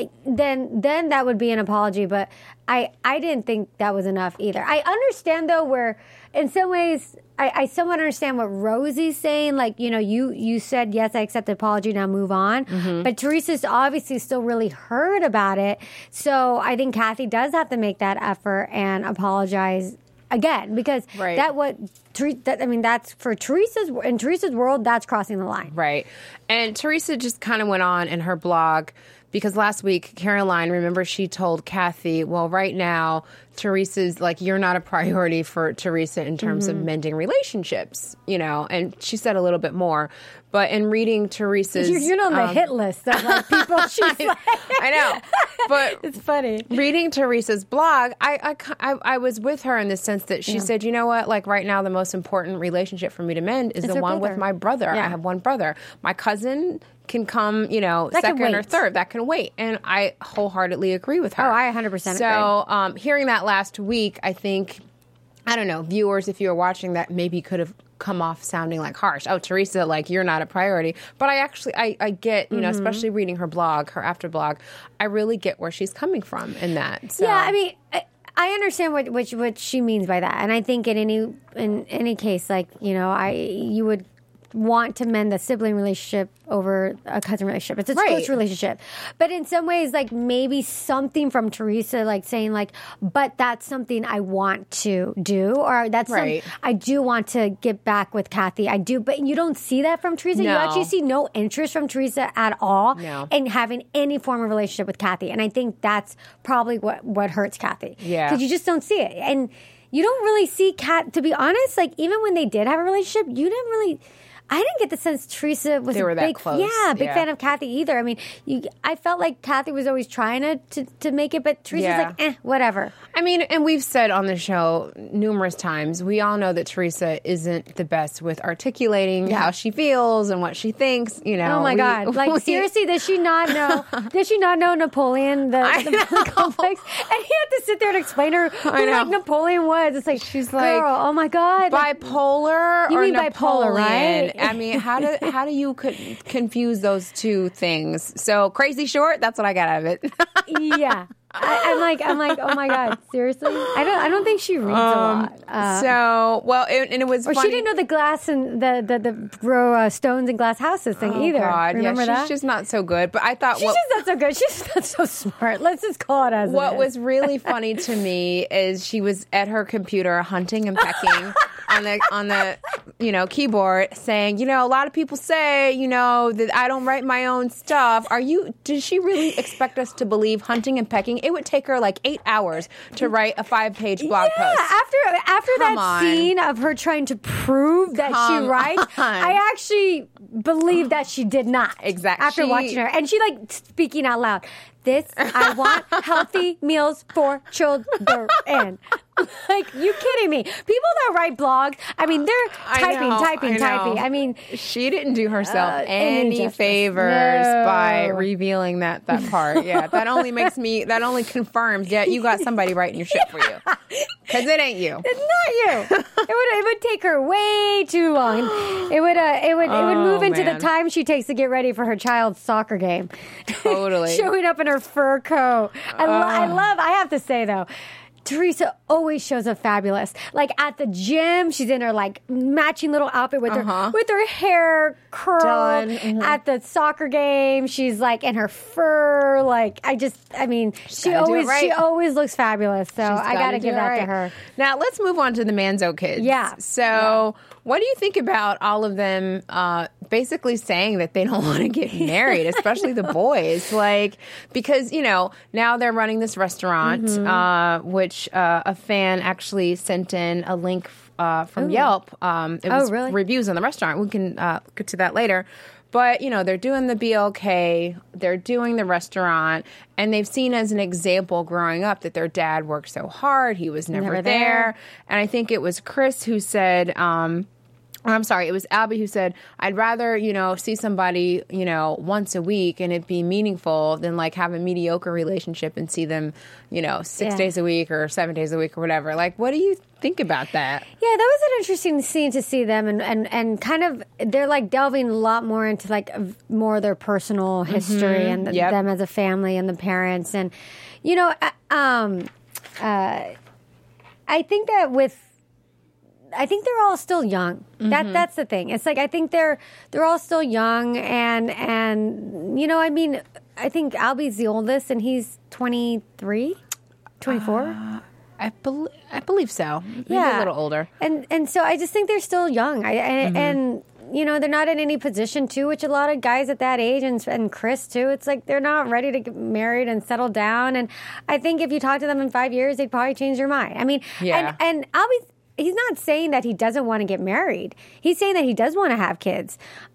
Speaker 6: then then that would be an apology. But I I didn't think that was enough either. I understand though where in some ways I, I somewhat understand what Rosie's saying. Like, you know, you you said yes, I accept the apology, now move on.
Speaker 5: Mm-hmm.
Speaker 6: But Teresa's obviously still really hurt about it. So I think Kathy does have to make that effort and apologize again because
Speaker 5: Right.
Speaker 6: that what Tere- that I mean that's for Teresa's in Teresa's world that's crossing the line.
Speaker 5: Right. And Teresa just kind of went on in her blog because last week, Caroline, remember, she told Kathy, well, right now, Teresa's like, you're not a priority for Teresa in terms
Speaker 6: Mm-hmm.
Speaker 5: of mending relationships, you know, and she said a little bit more. But in reading Teresa's.
Speaker 6: You're, you're on the
Speaker 5: um,
Speaker 6: hit list of like people she's like.
Speaker 5: I know. But
Speaker 6: It's funny.
Speaker 5: reading Teresa's blog, I, I, I, I was with her in the sense that she said, you know what, like right now, the most important relationship for me to mend is
Speaker 6: It's
Speaker 5: the
Speaker 6: her
Speaker 5: one
Speaker 6: brother.
Speaker 5: with my brother.
Speaker 6: Yeah.
Speaker 5: I have one brother. My cousin can come, you know,
Speaker 6: That can
Speaker 5: second or
Speaker 6: wait.
Speaker 5: third. That can wait. And I wholeheartedly agree with her.
Speaker 6: Oh, I one hundred percent
Speaker 5: So um, hearing that last week, I think, I don't know, viewers, if you were watching that, maybe could have come off sounding like harsh. Oh, Teresa, like you're not a priority. But I actually, I, I get, you know,
Speaker 6: Mm-hmm.
Speaker 5: especially reading her blog, her after blog, I really get where she's coming from in that. So.
Speaker 6: Yeah, I mean, I, I understand what, what what she means by that, and I think in any in any case, like you know, I you would want to mend the sibling relationship over a cousin relationship. It's a
Speaker 5: Right.
Speaker 6: close relationship, but in some ways, like maybe something from Teresa, like saying like, but that's something I want to do, or that's
Speaker 5: Right.
Speaker 6: some, I do want to get back with Kathy. I do, but you don't see that from Teresa. You
Speaker 5: No.
Speaker 6: actually see no interest from Teresa at all
Speaker 5: No.
Speaker 6: in having any form of relationship with Kathy, and I think that's probably what what hurts Kathy.
Speaker 5: Yeah.
Speaker 6: because you just don't see it, and you don't really see Kat. To be honest, like even when they did have a relationship, you didn't really. I didn't get the sense Teresa was
Speaker 5: They were
Speaker 6: a
Speaker 5: that
Speaker 6: big,
Speaker 5: close.
Speaker 6: yeah, big
Speaker 5: Yeah.
Speaker 6: fan of Kathy either. I mean, you, I felt like Kathy was always trying to, to, to make it, but Teresa
Speaker 5: Yeah.
Speaker 6: was like, eh, whatever.
Speaker 5: I mean, and we've said on the show numerous times, we all know that Teresa isn't the best with articulating
Speaker 6: Yeah.
Speaker 5: how she feels and what she thinks, you know.
Speaker 6: Oh my
Speaker 5: We-
Speaker 6: God! Like
Speaker 5: we-
Speaker 6: seriously, does she not know? Does she not know Napoleon, the,
Speaker 5: I
Speaker 6: the
Speaker 5: know.
Speaker 6: complex? And he had to sit there and explain her who
Speaker 5: I know.
Speaker 6: like Napoleon was. It's like
Speaker 5: She's
Speaker 6: girl,
Speaker 5: like,
Speaker 6: oh my God, like,
Speaker 5: bipolar
Speaker 6: You
Speaker 5: or
Speaker 6: mean bipolar,
Speaker 5: Napoleon?
Speaker 6: right?
Speaker 5: I mean, how do how do you co- confuse those two things? So Crazy Short, that's what I got out of it.
Speaker 6: yeah. I, I'm like, I'm like, oh my God, seriously? I don't, I don't think she reads a lot. Uh,
Speaker 5: so well, it, and it was
Speaker 6: or
Speaker 5: funny.
Speaker 6: she didn't know the glass and the the, the grow uh, stones and glass houses thing
Speaker 5: Oh,
Speaker 6: either.
Speaker 5: God.
Speaker 6: Remember
Speaker 5: yeah,
Speaker 6: that?
Speaker 5: she's just not so good. But I thought
Speaker 6: She's
Speaker 5: what,
Speaker 6: just not so good. She's not so smart. Let's just call it as
Speaker 5: what
Speaker 6: it is.
Speaker 5: was really funny to me is she was at her computer hunting and pecking on the on the you know keyboard, saying, you know, a lot of people say, you know, that I don't write my own stuff. Are you? Did she really expect us to believe hunting and pecking? It would take her like eight hours to write a five-page blog
Speaker 6: yeah,
Speaker 5: post.
Speaker 6: after after
Speaker 5: Come
Speaker 6: that
Speaker 5: on.
Speaker 6: scene of her trying to prove that
Speaker 5: Come
Speaker 6: she writes,
Speaker 5: on.
Speaker 6: I actually believe that she did not.
Speaker 5: Exact-
Speaker 6: After
Speaker 5: she-
Speaker 6: watching her, and she like speaking out loud. This I want healthy meals for children. Like, you kidding me? People that write blogs, I mean, they're
Speaker 5: I
Speaker 6: typing,
Speaker 5: know,
Speaker 6: typing,
Speaker 5: I know.
Speaker 6: typing. I mean,
Speaker 5: She didn't do herself
Speaker 6: Uh, any
Speaker 5: any
Speaker 6: justice.
Speaker 5: favors
Speaker 6: No.
Speaker 5: by revealing that that part. Yeah, that only makes me. That only confirms. Yeah, you got somebody writing your shit for you, because it ain't you.
Speaker 6: it's not you. It would it would take her way too long. It would uh, it would it would
Speaker 5: Oh,
Speaker 6: move into
Speaker 5: man.
Speaker 6: the time she takes to get ready for her child's soccer game.
Speaker 5: Totally.
Speaker 6: Showing up in her fur coat. I, lo- I love. I have to say though. Teresa always shows up fabulous. Like at the gym, she's in her like matching little outfit with
Speaker 5: Uh-huh.
Speaker 6: her with her hair curled.
Speaker 5: Done. Mhm.
Speaker 6: At the soccer game, she's like in her fur. Like I just, I mean, she
Speaker 5: gotta do it
Speaker 6: always she
Speaker 5: right.
Speaker 6: always looks fabulous. So
Speaker 5: She's
Speaker 6: I got to
Speaker 5: do
Speaker 6: give
Speaker 5: it
Speaker 6: that
Speaker 5: right.
Speaker 6: to her.
Speaker 5: Now let's move on to the Manzo kids.
Speaker 6: Yeah.
Speaker 5: So, what do you think about all of them uh, basically saying that they don't want to get married, especially the boys? Like, because you know now they're running this restaurant,
Speaker 6: Mm-hmm.
Speaker 5: uh, which uh, a fan actually sent in a link uh, from Yelp. Um, it
Speaker 6: Oh,
Speaker 5: was
Speaker 6: really?
Speaker 5: reviews on the restaurant. We can uh, get to that later. But, you know, they're doing the B L K, they're doing the restaurant, and they've seen as an example growing up that their dad worked so hard. He was never,
Speaker 6: Never
Speaker 5: there.
Speaker 6: there.
Speaker 5: And I think it was Chris who said, um, I'm sorry, it was Albie who said, I'd rather, you know, see somebody, you know, once a week and it be meaningful than like have a mediocre relationship and see them, you know, six
Speaker 6: Yeah.
Speaker 5: days a week or seven days a week or whatever. Like, what do you think about that?
Speaker 6: Yeah, that was an interesting scene to see them and, and, and kind of they're like delving a lot more into like of- more of their personal history and the,
Speaker 5: Yep.
Speaker 6: them as a family and the parents and you know uh, um uh I think that with I think they're all still young. That that's the thing. It's like I think they're they're all still young and and you know I mean I think Albie's the oldest and he's twenty-three, twenty-four.
Speaker 5: I, bel I believe so. Maybe
Speaker 6: Yeah.
Speaker 5: a little older.
Speaker 6: And and so I just think they're still young. I, and, and you know they're not in any position too, which a lot of guys at that age and and Chris too. It's like they're not ready to get married and settle down. And I think if you talk to them in five years, they'd probably change their mind. I mean,
Speaker 5: Yeah.
Speaker 6: and and Albie's. He's not saying that he doesn't want to get married. He's saying that he does want to have kids,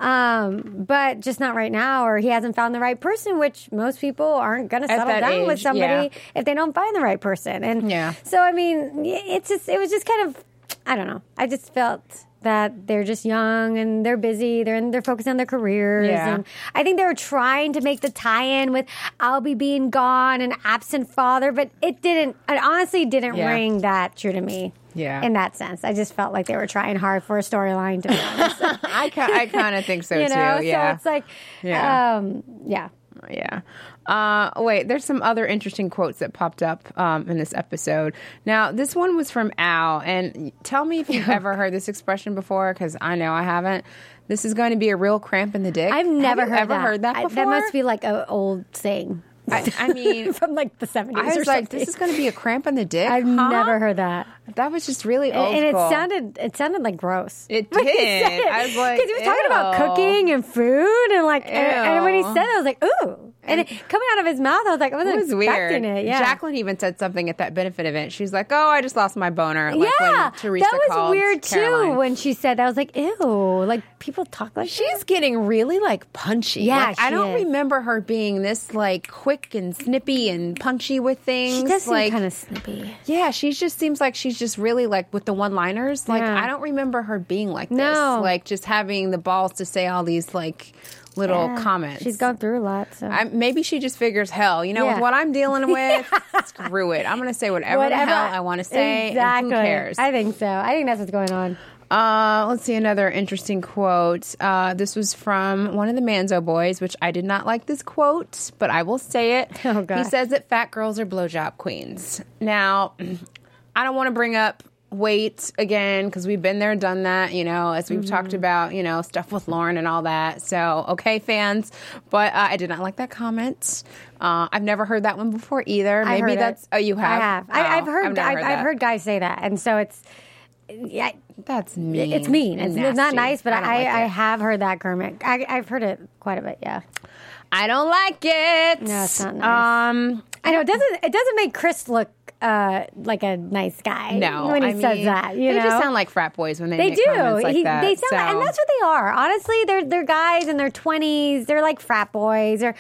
Speaker 6: um, but just not right now, or he hasn't found the right person. Which most people aren't going to
Speaker 5: At
Speaker 6: settle
Speaker 5: that
Speaker 6: down with
Speaker 5: age,
Speaker 6: somebody
Speaker 5: yeah.
Speaker 6: if they don't find the right person. And
Speaker 5: Yeah.
Speaker 6: so I mean, it's just it was just kind of I don't know. I just felt that they're just young and they're busy. They're in, they're focused on their careers.
Speaker 5: Yeah.
Speaker 6: And I think they were trying to make the tie-in with Albie being gone and absent father, but it didn't. It honestly didn't
Speaker 5: Yeah.
Speaker 6: ring that true to me.
Speaker 5: Yeah.
Speaker 6: In that sense, I just felt like they were trying hard for a storyline. To be honest,
Speaker 5: I, ki- I kind of think so
Speaker 6: you know.
Speaker 5: too. Yeah.
Speaker 6: So it's like,
Speaker 5: Yeah.
Speaker 6: um, yeah.
Speaker 5: Yeah. Uh, wait, there's some other interesting quotes that popped up um, in this episode. Now, this one was from Al, and tell me if you've ever heard this expression before, because I know I haven't. This is going to be a real cramp in the dick.
Speaker 6: I've never
Speaker 5: Have you
Speaker 6: heard
Speaker 5: ever
Speaker 6: that.
Speaker 5: heard that
Speaker 6: I-
Speaker 5: before?
Speaker 6: that must be like an old saying.
Speaker 5: I, I mean,
Speaker 6: from like the seventies.
Speaker 5: I
Speaker 6: or
Speaker 5: was like,
Speaker 6: something.
Speaker 5: this is going to be a cramp in the dick.
Speaker 6: I've
Speaker 5: huh?
Speaker 6: never heard that.
Speaker 5: That was just really old
Speaker 6: And, and it
Speaker 5: school.
Speaker 6: sounded it sounded like gross.
Speaker 5: It
Speaker 6: When he
Speaker 5: did.
Speaker 6: said it.
Speaker 5: I was like,
Speaker 6: because he was talking about
Speaker 5: ew.
Speaker 6: cooking and food and like and, and when he
Speaker 5: Ew.
Speaker 6: said it, I was like, ooh. And, and it, coming out of his mouth, I was like, I wasn't
Speaker 5: it was
Speaker 6: expecting
Speaker 5: weird.
Speaker 6: it. Yeah.
Speaker 5: Jacqueline even said something at that benefit event. She's like, "Oh, I just lost my boner." Like
Speaker 6: yeah,
Speaker 5: when Teresa
Speaker 6: that was
Speaker 5: called
Speaker 6: weird
Speaker 5: Caroline.
Speaker 6: too when she said that. I was like, "Ew!" Like people talk like
Speaker 5: She's
Speaker 6: that?
Speaker 5: getting really like punchy.
Speaker 6: Yeah,
Speaker 5: like, I
Speaker 6: she
Speaker 5: don't
Speaker 6: is.
Speaker 5: remember her being this like quick and snippy and punchy with things.
Speaker 6: She does seem
Speaker 5: like,
Speaker 6: kind of snippy.
Speaker 5: Yeah, she just seems like she's just really like with the one-liners. Like
Speaker 6: Yeah.
Speaker 5: I don't remember her being like this.
Speaker 6: No.
Speaker 5: Like just having the balls to say all these like little
Speaker 6: Yeah.
Speaker 5: comments.
Speaker 6: She's gone through a lot. So.
Speaker 5: I, maybe she just figures, hell, you know,
Speaker 6: Yeah.
Speaker 5: with what I'm dealing with, screw it. I'm going to say whatever,
Speaker 6: Whatever
Speaker 5: the hell I want to say.
Speaker 6: Exactly.
Speaker 5: And who cares?
Speaker 6: I think so. I think that's what's going on.
Speaker 5: Uh, let's see another interesting quote. Uh, this was from one of the Manzo boys, which I did not like this quote, but I will say it.
Speaker 6: Oh, God.
Speaker 5: He says that fat girls are blowjob queens. Now, I don't want to bring up weight again because we've been there, done that, you know, as we've
Speaker 6: Mm-hmm.
Speaker 5: talked about, you know, stuff with Lauren and all that. So, okay, fans, but uh, I did not like that comment. Uh, I've never heard that one before either.
Speaker 6: I
Speaker 5: Maybe
Speaker 6: heard
Speaker 5: that's
Speaker 6: it.
Speaker 5: oh, you have.
Speaker 6: I have.
Speaker 5: Oh,
Speaker 6: I, I've heard.
Speaker 5: I've, never
Speaker 6: I've,
Speaker 5: heard
Speaker 6: I've
Speaker 5: that.
Speaker 6: heard guys say that, and so it's. Yeah,
Speaker 5: That's mean.
Speaker 6: it's mean.
Speaker 5: and
Speaker 6: It's, it's not
Speaker 5: nasty.
Speaker 6: nice, but
Speaker 5: I,
Speaker 6: I,
Speaker 5: don't like
Speaker 6: I,
Speaker 5: it.
Speaker 6: have heard that comment. I, I've heard it quite a bit. Yeah.
Speaker 5: I don't like it.
Speaker 6: No, it's not nice.
Speaker 5: Um,
Speaker 6: I know it doesn't. It doesn't make Chris look uh, like a nice guy.
Speaker 5: no,
Speaker 6: when he
Speaker 5: I
Speaker 6: says
Speaker 5: mean,
Speaker 6: that, you
Speaker 5: they
Speaker 6: know,
Speaker 5: just sound like frat boys when they,
Speaker 6: they
Speaker 5: make
Speaker 6: do.
Speaker 5: comments like
Speaker 6: He-
Speaker 5: that.
Speaker 6: They sound,
Speaker 5: so.
Speaker 6: like, and that's what they are. Honestly, they're they're guys in their twenties. They're like frat boys. Or,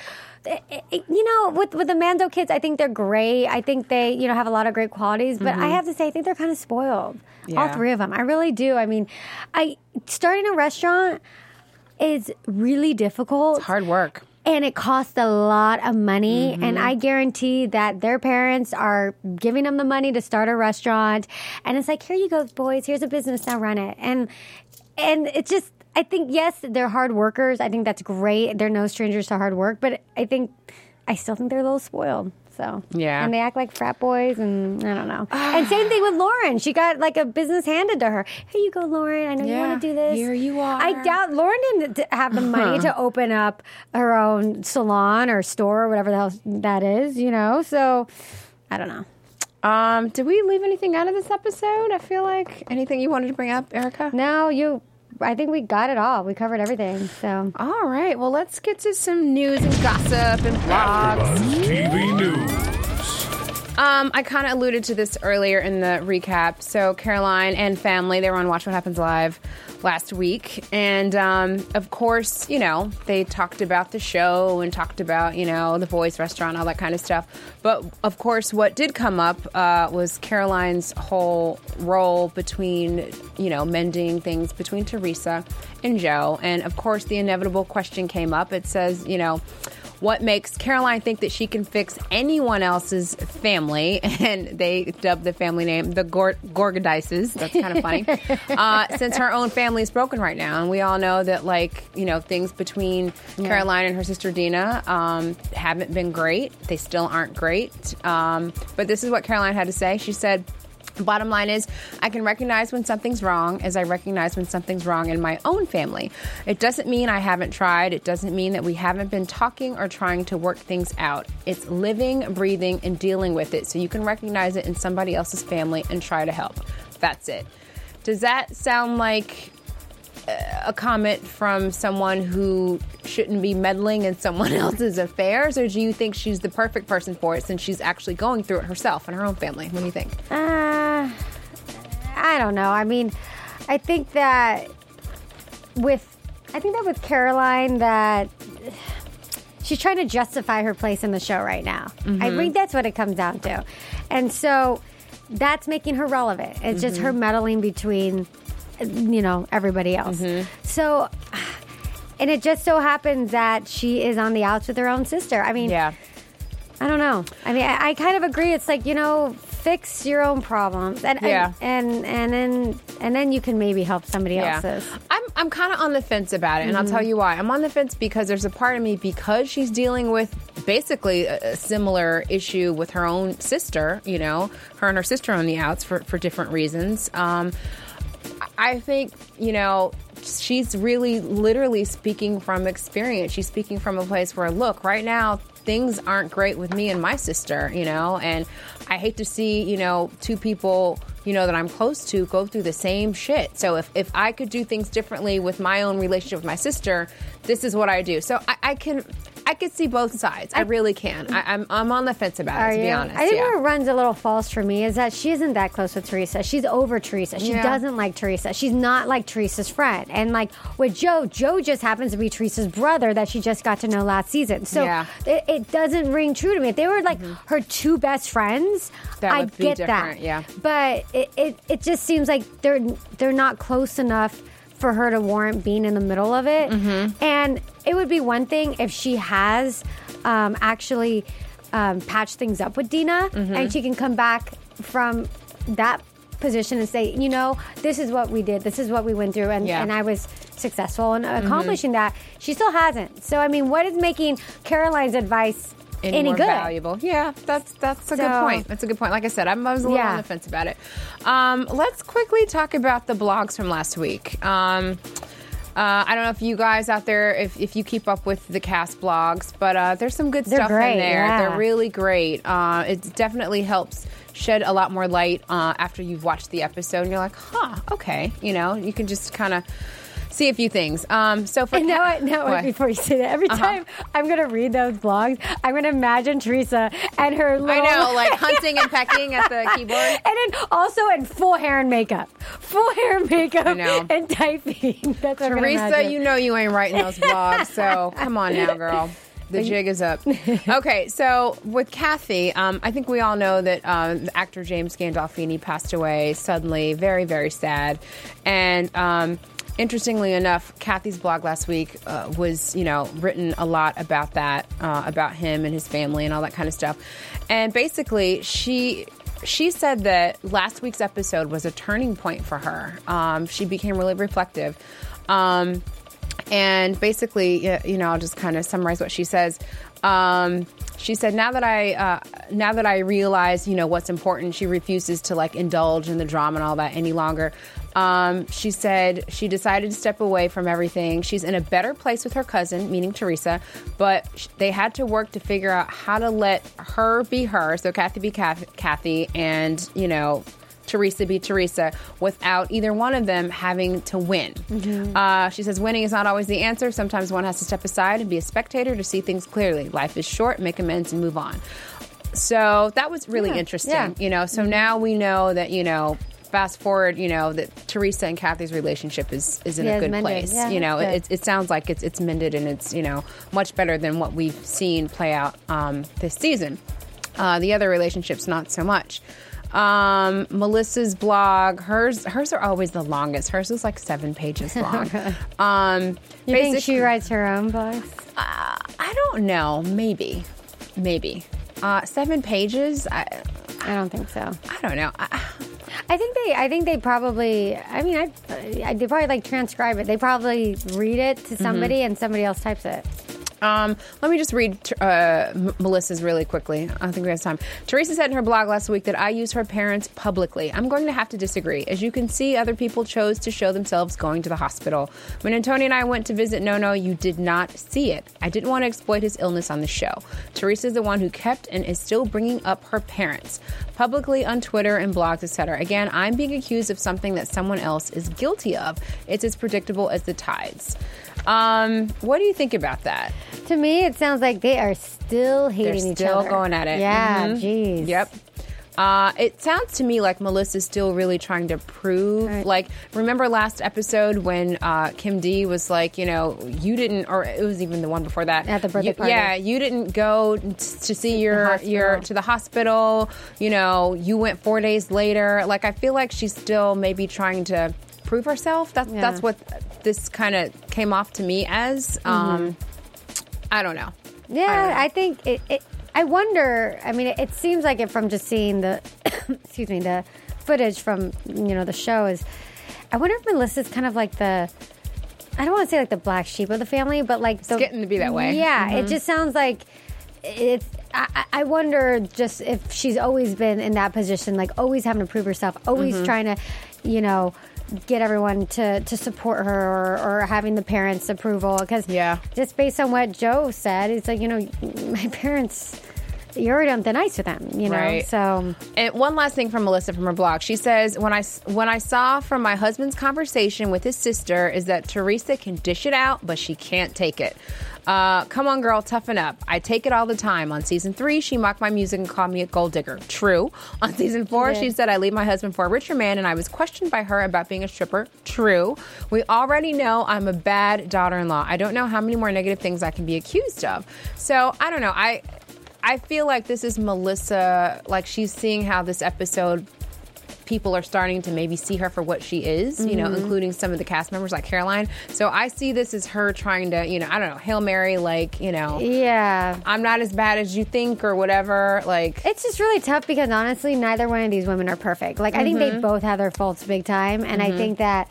Speaker 6: you know, with with the Mando kids, I think they're great. I think they, you know, have a lot of great qualities. But I have to say, I think they're kind of spoiled. All
Speaker 5: Yeah.
Speaker 6: three of them. I really do. I mean, I starting a restaurant is really difficult.
Speaker 5: It's hard work.
Speaker 6: And it costs a lot of money.
Speaker 5: Mm-hmm.
Speaker 6: And I guarantee that their parents are giving them the money to start a restaurant. And it's like, here you go, boys. Here's a business. Now run it. And and it's just, I think, yes, they're hard workers. I think that's great. They're no strangers to hard work. But I think, I still think they're a little spoiled. So
Speaker 5: Yeah.
Speaker 6: and they act like frat boys, and I don't know. And same thing with Lauren. She got like a business handed to her. Here you go, Lauren. I know
Speaker 5: Yeah.
Speaker 6: you want to do this.
Speaker 5: Here you are.
Speaker 6: I doubt Lauren didn't t- have the money to open up her own salon or store or whatever the hell that is. You know, so I don't know.
Speaker 5: Um, did we leave anything out of this episode? I feel like anything you wanted to bring up, Erica?
Speaker 6: No, you. I think we got it all. We covered everything. So
Speaker 5: All right. Well, let's get to some news and gossip and blogs.
Speaker 1: AfterBuzz T V News.
Speaker 5: Um, I kind of alluded to this earlier in the recap. So Caroline and family, they were on Watch What Happens Live last week. And, um, of course, you know, they talked about the show and talked about, you know, the Boys Restaurant, all that kind of stuff. But, of course, what did come up uh, was Caroline's whole role between, you know, mending things between Teresa and Joe. And, of course, the inevitable question came up. It says, you know, what makes Caroline think that she can fix anyone else's family? And they dubbed the family name the Gor- Gorgodices. That's kind of funny. uh, since her own family is broken right now. And we all know that, like, you know, things between
Speaker 6: Yeah.
Speaker 5: Caroline and her sister Dina um, haven't been great. They still aren't great. Um, but this is what Caroline had to say. She said, bottom line is, I can recognize when something's wrong as I recognize when something's wrong in my own family. It doesn't mean I haven't tried. It doesn't mean that we haven't been talking or trying to work things out. It's living, breathing, and dealing with it so you can recognize it in somebody else's family and try to help. That's it. Does that sound like a comment from someone who shouldn't be meddling in someone else's affairs, or do you think she's the perfect person for it since she's actually going through it herself and her own family? What do you think?
Speaker 6: Uh, I don't know. I mean, I think that with I think that with Caroline that she's trying to justify her place in the show right now.
Speaker 5: Mm-hmm.
Speaker 6: I think that's what it comes down to. And so that's making her relevant. It's just
Speaker 5: Mm-hmm.
Speaker 6: her meddling between, you know, everybody else.
Speaker 5: Mm-hmm.
Speaker 6: So, and it just so happens that she is on the outs with her own sister. I mean,
Speaker 5: Yeah.
Speaker 6: I don't know. I mean, I, I kind of agree. It's like, you know, fix your own problems, and
Speaker 5: Yeah.
Speaker 6: and, and and then and then you can maybe help somebody
Speaker 5: Yeah.
Speaker 6: else's.
Speaker 5: I'm I'm kind of on the fence about it, and I'll tell you why. I'm on the fence because there's a part of me, because she's dealing with basically a, a similar issue with her own sister, you know, her and her sister on the outs for, for different reasons. Um, I think, you know, she's really literally speaking from experience. She's speaking from a place where, look, right now, things aren't great with me and my sister, you know, and I hate to see, you know, two people, you know, that I'm close to go through the same shit. So if, if I could do things differently with my own relationship with my sister, this is what I do. So I, I can I could see both sides. I, I really can. I, I'm I'm on the fence about
Speaker 6: Are
Speaker 5: it, to
Speaker 6: you?
Speaker 5: be honest.
Speaker 6: I think
Speaker 5: yeah.
Speaker 6: where it runs a little false for me is that she isn't that close with Teresa. She's over Teresa. She
Speaker 5: Yeah.
Speaker 6: doesn't like Teresa. She's not like Teresa's friend. And like with Joe, Joe just happens to be Teresa's brother that she just got to know last season. So
Speaker 5: Yeah.
Speaker 6: it, it doesn't ring true to me. If they were like her two best friends,
Speaker 5: That
Speaker 6: I
Speaker 5: would be
Speaker 6: get
Speaker 5: different,
Speaker 6: that.
Speaker 5: yeah.
Speaker 6: But it, it, it just seems like they're they're not close enough for her to warrant being in the middle of it.
Speaker 5: Mm-hmm.
Speaker 6: And it would be one thing if she has um, actually um, patched things up with Dina,
Speaker 5: Mm-hmm.
Speaker 6: and she can come back from that position and say, you know, this is what we did, this is what we went through, and,
Speaker 5: Yeah.
Speaker 6: and I was successful in accomplishing that. She still hasn't. So, I mean, what is making Caroline's advice
Speaker 5: Any,
Speaker 6: any
Speaker 5: more
Speaker 6: good?
Speaker 5: valuable. Yeah, that's that's a good
Speaker 6: So-
Speaker 5: point. That's a good point. Like I said, I'm, I was a little
Speaker 6: Yeah.
Speaker 5: on the fence about it. Um, let's quickly talk about the blogs from last week. Um, uh, I don't know if you guys out there, if, if you keep up with the cast blogs, but uh, there's some good
Speaker 6: They're
Speaker 5: stuff
Speaker 6: great,
Speaker 5: in there.
Speaker 6: yeah.
Speaker 5: They're really great. Uh, it definitely helps shed a lot more light uh, after you've watched the episode. And you're like, huh, okay. You know, you can just kind of see a few things. Um, so for
Speaker 6: And now, I, now
Speaker 5: What?
Speaker 6: before you say that, every
Speaker 5: Uh-huh.
Speaker 6: time I'm going to read those blogs, I'm going to imagine Teresa and her little...
Speaker 5: I know, like hunting and pecking at the keyboard.
Speaker 6: And then also in full hair and makeup. Full hair and makeup
Speaker 5: I know.
Speaker 6: and typing. That's what I'm gonna
Speaker 5: Teresa,
Speaker 6: imagine.
Speaker 5: you know you ain't writing those blogs, so come on now, girl. The jig is up. Okay, so with Kathy, um, I think we all know that um, the actor James Gandolfini passed away suddenly. Very, very sad. And um, interestingly enough, Kathy's blog last week uh, was, you know, written a lot about that, uh, about him and his family and all that kind of stuff. And basically, she... She said that last week's episode was a turning point for her. Um, she became really reflective. Um, and basically, you know, I'll just kind of summarize what she says. Um, she said, now that I, uh, now that I realize, you know, what's important, she refuses to like indulge in the drama and all that any longer. Um, she said she decided to step away from everything. She's in a better place with her cousin, meaning Teresa, but sh- they had to work to figure out how to let her be her. So Kathy be Kathy, Kathy and, you know, Teresa be Teresa without either one of them having to win. Mm-hmm. Uh, she says winning is not always the answer. Sometimes one has to step aside and be a spectator to see things clearly. Life is short, make amends and move on. So that was really
Speaker 6: Yeah.
Speaker 5: interesting,
Speaker 6: Yeah.
Speaker 5: you know. So mm-hmm. now we know that, you know, fast forward, you know, that Teresa and Kathy's relationship is, is in
Speaker 6: Yeah,
Speaker 5: a
Speaker 6: it's
Speaker 5: good
Speaker 6: mended.
Speaker 5: place.
Speaker 6: Yeah,
Speaker 5: you know,
Speaker 6: it's
Speaker 5: it, it sounds like it's it's mended and it's, you know, much better than what we've seen play out um, this season. Uh, the other relationships, not so much. Um, Melissa's blog, hers hers are always the longest. Hers is like seven pages long. um,
Speaker 6: You think she writes her own books?
Speaker 5: Uh, I don't know. Maybe. Maybe. Uh, seven pages? I,
Speaker 6: I don't think so.
Speaker 5: I don't know. I,
Speaker 6: I think they. I think they probably. I mean, I, I. They probably like transcribe it. They probably read it to somebody,
Speaker 5: Mm-hmm.
Speaker 6: and somebody else types it.
Speaker 5: Um, let me just read uh, M- Melissa's really quickly. I don't think we have time. Teresa said in her blog last week that I use her parents publicly. I'm going to have to disagree. As you can see, other people chose to show themselves going to the hospital. When Antonio and I went to visit Nono, you did not see it. I didn't want to exploit his illness on the show. Teresa's the one who kept and is still bringing up her parents publicly on Twitter and blogs, et cetera. Again, I'm being accused of something that someone else is guilty of. It's as predictable as the tides. Um, what do you think about that?
Speaker 6: To me, it sounds like they are still hating
Speaker 5: They're
Speaker 6: each
Speaker 5: still
Speaker 6: other.
Speaker 5: going at it.
Speaker 6: Yeah,
Speaker 5: Mhm.
Speaker 6: jeez.
Speaker 5: Yep. Uh, it sounds to me like Melissa's still really trying to prove.
Speaker 6: Right.
Speaker 5: Like, remember last episode when uh, Kim D was like, you know, you didn't, or it was even the one before that.
Speaker 6: At the birthday
Speaker 5: you,
Speaker 6: party.
Speaker 5: Yeah, you didn't go t- to see your
Speaker 6: hospital.
Speaker 5: your to the hospital. You know, you went four days later. Like, I feel like she's still maybe trying to prove herself. That's
Speaker 6: Yeah.
Speaker 5: that's what this kind of came off to me as. Um, I don't know.
Speaker 6: Yeah,
Speaker 5: I don't know.
Speaker 6: I, think it, it. I wonder. I mean, it, it seems like it from just seeing the, excuse me, the footage from you know the show is. I wonder if Melissa's kind of like the. I don't want to say like the black sheep of the family, but like the,
Speaker 5: It's getting to be that way.
Speaker 6: Yeah,
Speaker 5: Mhm.
Speaker 6: it just sounds like it's. I, I wonder just if she's always been in that position, like always having to prove herself, always
Speaker 5: Mm-hmm.
Speaker 6: trying to, you know, get everyone to, to support her or, or having the parents' approval. Because
Speaker 5: Yeah.
Speaker 6: just based on what Joe said, it's like, you know, my parents, you're already on thin ice with them, you know.
Speaker 5: Right.
Speaker 6: So,
Speaker 5: and one last thing from Melissa from her blog. She says, when I, when I saw from my husband's conversation with his sister is that Teresa can dish it out, but she can't take it. Uh, come on, girl, toughen up. I take it all the time. On season three, she mocked my music and called me a gold digger. True. On season four, she, she said I leave my husband for a richer man, and I was questioned by her about being a stripper. True. We already know I'm a bad daughter-in-law. I don't know how many more negative things I can be accused of. So, I don't know. I, I feel like this is Melissa, like she's seeing how this episode people are starting to maybe see her for what she is, mm-hmm. you know, including some of the cast members like Caroline. So I see this as her trying to, you know, I don't know, Hail Mary, like, you know.
Speaker 6: Yeah.
Speaker 5: I'm not as bad as you think or whatever. Like,
Speaker 6: it's just really tough because honestly, neither one of these women are perfect. Like, mm-hmm. I think they both have their faults big time. And mm-hmm. I think that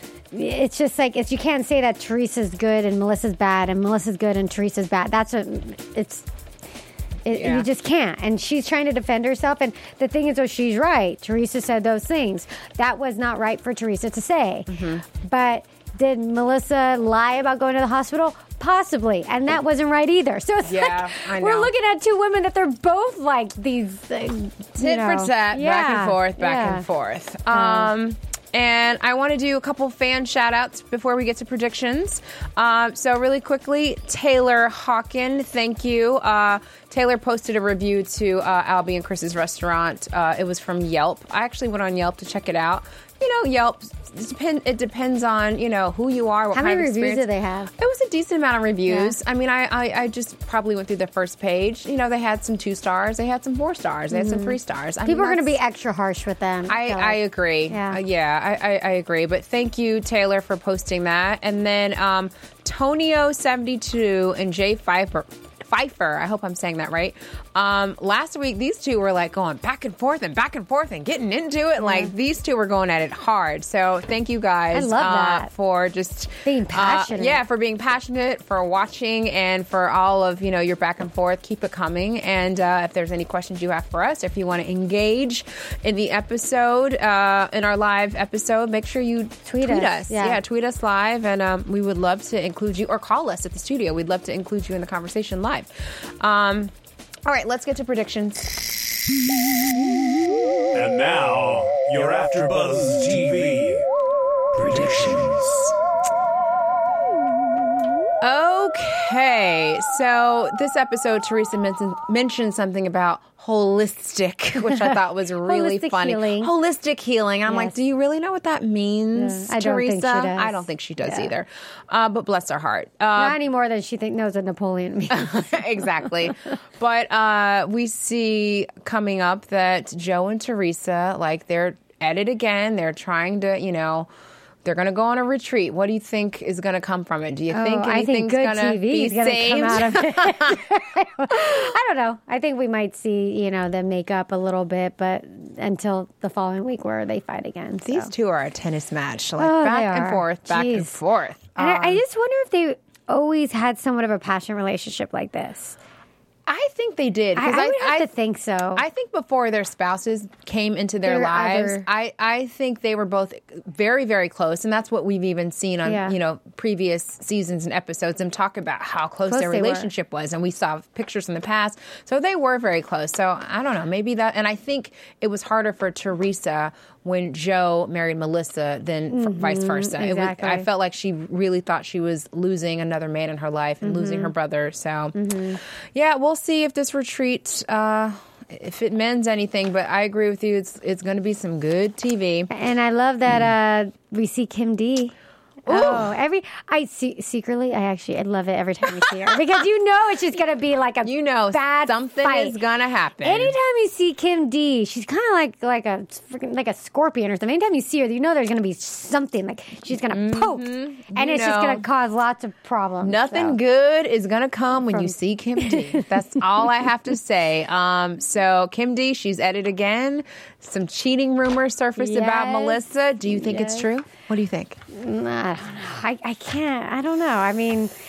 Speaker 6: it's just like, it's, you can't say that Teresa's good and Melissa's bad and Melissa's good and Teresa's bad. That's what it's... It, yeah. You just can't. And she's trying to defend herself. And the thing is, though, she's right. Teresa said those things. That was not right for Teresa to say. Mm-hmm. But did Melissa lie about going to the hospital? Possibly. And that wasn't right either. So it's
Speaker 5: yeah,
Speaker 6: like we're looking at two women that they're both like these. Uh,
Speaker 5: Tit
Speaker 6: know.
Speaker 5: for tat,
Speaker 6: yeah.
Speaker 5: back and forth, back
Speaker 6: yeah.
Speaker 5: and forth. Um... And I want to do a couple fan shout-outs before we get to predictions. Um, so really quickly, Taylor Hawken, thank you. Uh, Taylor posted a review to uh, Albie and Chris's restaurant. Uh, it was from Yelp. I actually went on Yelp to check it out. You know, Yelp, it, depend, it depends on, you know, who you are, what
Speaker 6: How
Speaker 5: kind
Speaker 6: many
Speaker 5: of
Speaker 6: reviews
Speaker 5: experience.
Speaker 6: did they have?
Speaker 5: It was a decent amount of reviews.
Speaker 6: Yeah.
Speaker 5: I mean, I, I, I just probably went through the first page. You know, they had some two stars. They had some four stars. They had mm-hmm. some three stars. I
Speaker 6: People
Speaker 5: mean,
Speaker 6: are going to be extra harsh with them.
Speaker 5: I,
Speaker 6: so.
Speaker 5: I agree.
Speaker 6: Yeah,
Speaker 5: uh, yeah I, I, I agree. But thank you, Taylor, for posting that. And then um, Tonio seventy-two and Jay Pfeiffer. Pfeiffer, I hope I'm saying that right. Um, last week, these two were like going back and forth and back and forth and getting into it. Yeah. Like these two were going at it hard. So thank you guys
Speaker 6: I love
Speaker 5: uh,
Speaker 6: that.
Speaker 5: for just
Speaker 6: being passionate.
Speaker 5: Uh, yeah, for being passionate, for watching, and for all of you know your back and forth. Keep it coming. And uh, if there's any questions you have for us, if you want to engage in the episode, uh, in our live episode, make sure you tweet, tweet us. us.
Speaker 6: Yeah.
Speaker 5: yeah, tweet us live, and um, we would love to include you, or call us at the studio. We'd love to include you in the conversation live. Um, all right, let's get to predictions.
Speaker 1: And now, your AfterBuzz T V predictions.
Speaker 5: Okay, so this episode, Teresa mentioned, mentioned something about holistic, which I thought was really
Speaker 6: Holistic
Speaker 5: funny.
Speaker 6: healing.
Speaker 5: Holistic healing. I'm
Speaker 6: Yes.
Speaker 5: like, do you really know what that means,
Speaker 6: Yeah, I don't
Speaker 5: Teresa?
Speaker 6: think she does.
Speaker 5: I don't think she does
Speaker 6: Yeah.
Speaker 5: either. Uh, but bless her heart. Uh,
Speaker 6: Not any more than she think knows what Napoleon means.
Speaker 5: exactly. But uh, we see coming up that Joe and Teresa, like, they're at it again. They're trying to, you know, they're going to go on a retreat. What do you think is going to come from it? Do you
Speaker 6: Oh,
Speaker 5: think
Speaker 6: I think
Speaker 5: anything's
Speaker 6: good
Speaker 5: going to
Speaker 6: T V
Speaker 5: be
Speaker 6: is going to
Speaker 5: saved?
Speaker 6: come out of it. I don't know. I think we might see, you know, them make up a little bit, but until the following week where they fight again. So.
Speaker 5: These two are a tennis match, like
Speaker 6: Oh,
Speaker 5: back
Speaker 6: they
Speaker 5: and
Speaker 6: are.
Speaker 5: forth, back and
Speaker 6: Jeez.
Speaker 5: forth.
Speaker 6: And I, I
Speaker 5: Um,
Speaker 6: just wonder if they always had somewhat of a passionate relationship like this.
Speaker 5: I think they did.
Speaker 6: I,
Speaker 5: 'cause
Speaker 6: I would have
Speaker 5: I,
Speaker 6: to think so.
Speaker 5: I think before their spouses came into their
Speaker 6: There were
Speaker 5: lives,
Speaker 6: other-
Speaker 5: I, I think they were both very, very close. And that's what we've even seen on,
Speaker 6: Yeah.
Speaker 5: you know, previous seasons and episodes, them talk about how close,
Speaker 6: Close
Speaker 5: their
Speaker 6: they were.
Speaker 5: relationship was. And we saw pictures in the past. So they were very close. So I don't know, maybe that. And I think it was harder for Teresa when Joe married Melissa than f- vice versa. It was,
Speaker 6: exactly.
Speaker 5: I felt like she really thought she was losing another man in her life and losing her brother. So, yeah, we'll see if this retreat, uh, if it mends anything. But I agree with you. It's it's going to be some good T V.
Speaker 6: and I love that uh, we see Kim D. Oh, every I see secretly, I actually I love it every time we see her because you know it's just gonna be like a
Speaker 5: You know,
Speaker 6: bad
Speaker 5: something
Speaker 6: fight.
Speaker 5: is going to happen.
Speaker 6: Anytime you see Kim D, she's kind of like like a freaking like a scorpion or something. Anytime you see her, you know there's gonna be something like she's gonna poke, and
Speaker 5: You
Speaker 6: it's just
Speaker 5: know.
Speaker 6: gonna cause lots of problems.
Speaker 5: Nothing
Speaker 6: so.
Speaker 5: good is going to come when
Speaker 6: From-
Speaker 5: you see Kim D. That's all I have to say. Um, so Kim D, she's at it again. Some cheating rumors surfaced about
Speaker 6: Yes.
Speaker 5: Melissa. Do you think it's
Speaker 6: Yes.
Speaker 5: true? What do you think?
Speaker 6: I don't know. I, I can't. I don't know. I mean,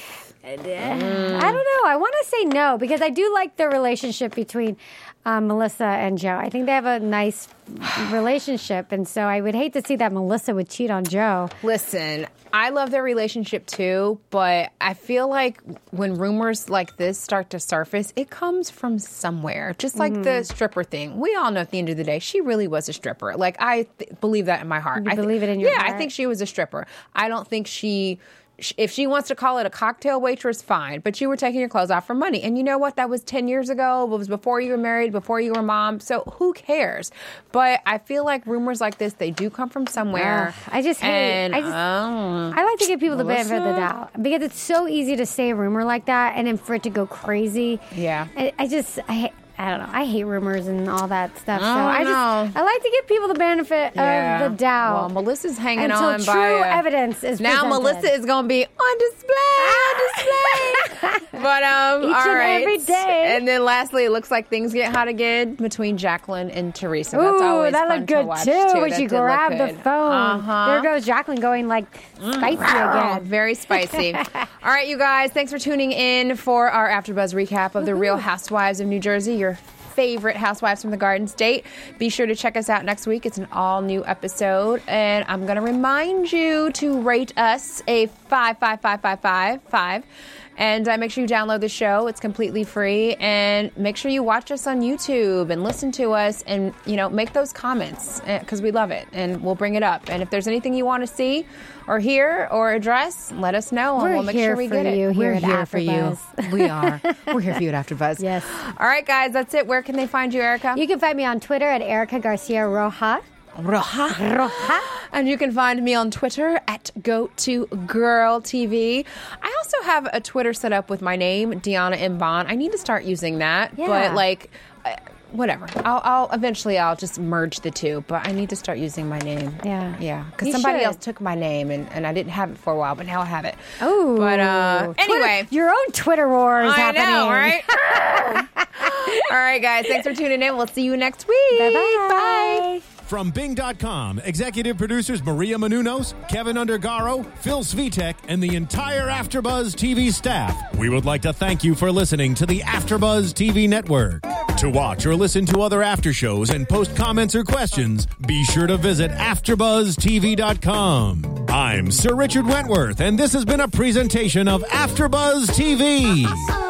Speaker 6: I don't know. I want to say no because I do like the relationship between um, Melissa and Joe. I think they have a nice relationship, and so I would hate to see that Melissa would cheat on Joe.
Speaker 5: Listen, I love their relationship too, but I feel like when rumors like this start to surface, it comes from somewhere. Just like mm-hmm. the stripper thing. We all know at the end of the day, she really was a stripper. Like, I th- believe that in my heart.
Speaker 6: You
Speaker 5: I
Speaker 6: believe
Speaker 5: th-
Speaker 6: it in your
Speaker 5: yeah,
Speaker 6: heart?
Speaker 5: Yeah, I think she was a stripper. I don't think she... If she wants to call it a cocktail waitress, fine. But you were taking your clothes off for money. And you know what? That was ten years ago. It was before you were married, before you were mom. So who cares? But I feel like rumors like this, they do come from somewhere.
Speaker 6: Uh, I just hate
Speaker 5: and,
Speaker 6: I, just,
Speaker 5: um,
Speaker 6: I like to give people
Speaker 5: Melissa?
Speaker 6: the benefit of the doubt. Because it's so easy to say a rumor like that and then for it to go crazy.
Speaker 5: Yeah.
Speaker 6: I, I just... I hate... I don't know. I hate rumors and all that stuff. So
Speaker 5: I
Speaker 6: I
Speaker 5: know.
Speaker 6: just I like to give people the benefit
Speaker 5: yeah.
Speaker 6: of the doubt.
Speaker 5: Well, Melissa's hanging
Speaker 6: until
Speaker 5: on
Speaker 6: true
Speaker 5: by uh,
Speaker 6: evidence is
Speaker 5: now.
Speaker 6: presented.
Speaker 5: Melissa is going to be on display, on display. But um,
Speaker 6: Each
Speaker 5: all
Speaker 6: and
Speaker 5: right.
Speaker 6: every day.
Speaker 5: And then lastly, it looks like things get hot again between Jacqueline and Teresa. That's
Speaker 6: Ooh,
Speaker 5: always
Speaker 6: that
Speaker 5: fun
Speaker 6: looked
Speaker 5: to
Speaker 6: good
Speaker 5: watch
Speaker 6: too.
Speaker 5: too.
Speaker 6: When
Speaker 5: That
Speaker 6: she
Speaker 5: did look
Speaker 6: grabbed the
Speaker 5: good.
Speaker 6: phone,
Speaker 5: Uh-huh.
Speaker 6: there goes Jacqueline going like spicy
Speaker 5: Oh,
Speaker 6: again.
Speaker 5: very spicy. All right, you guys, thanks for tuning in for our AfterBuzz recap of the Real Housewives of New Jersey. Your favorite housewives from the Garden State. Be sure to check us out next week. It's an all-new episode. And I'm going to remind you to rate us a five, five, five, five, five, five. And uh, make sure you download the show. It's completely free. And make sure you watch us on YouTube and listen to us and, you know, make those comments because we love it. And we'll bring it up. And if there's anything you want to see or hear or address, let us know.
Speaker 6: We're
Speaker 5: and we'll make
Speaker 6: here
Speaker 5: sure we
Speaker 6: for
Speaker 5: get
Speaker 6: you
Speaker 5: it.
Speaker 6: here
Speaker 5: We're
Speaker 6: at
Speaker 5: here for you.
Speaker 6: AfterBuzz.
Speaker 5: We are. We're here for you at AfterBuzz.
Speaker 6: Yes.
Speaker 5: All right, guys, that's it. Where can they find you, Erica?
Speaker 6: You can find me on Twitter at Erica Garcia Roja.
Speaker 5: Roja.
Speaker 6: Roja.
Speaker 5: And you can find me on Twitter at Go To Girl T V. I also have a Twitter set up with my name, Deanna M. Bond. I need to start using that.
Speaker 6: Yeah.
Speaker 5: But, like, uh, whatever. I'll, I'll eventually I'll just merge the two. But I need to start using my name.
Speaker 6: Yeah.
Speaker 5: Yeah. Because
Speaker 6: You
Speaker 5: somebody
Speaker 6: should.
Speaker 5: all took my name, and, and I didn't have it for a while, but now I have it.
Speaker 6: Oh.
Speaker 5: But, uh, anyway.
Speaker 6: Twitter, your own Twitter wars
Speaker 5: I
Speaker 6: happening.
Speaker 5: know, right? All right, guys. Thanks for tuning in. We'll see you next week.
Speaker 6: Bye-bye.
Speaker 5: Bye.
Speaker 3: From Bing dot com, executive producers Maria Menounos, Kevin Undergaro, Phil Svitek, and the entire AfterBuzz T V staff, we would like to thank you for listening to the AfterBuzz T V network. To watch or listen to other after shows and post comments or questions, be sure to visit after buzz T V dot com. I'm Sir Richard Wentworth, and this has been a presentation of AfterBuzz T V.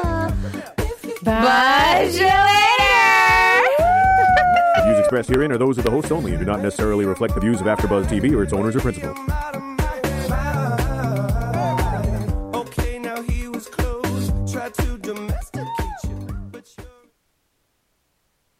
Speaker 5: Buzz you later.
Speaker 7: The views expressed herein are those of the hosts only and do not necessarily reflect the views of AfterBuzz T V or its owners or principals.
Speaker 8: Okay, now he was close, tried to domesticate.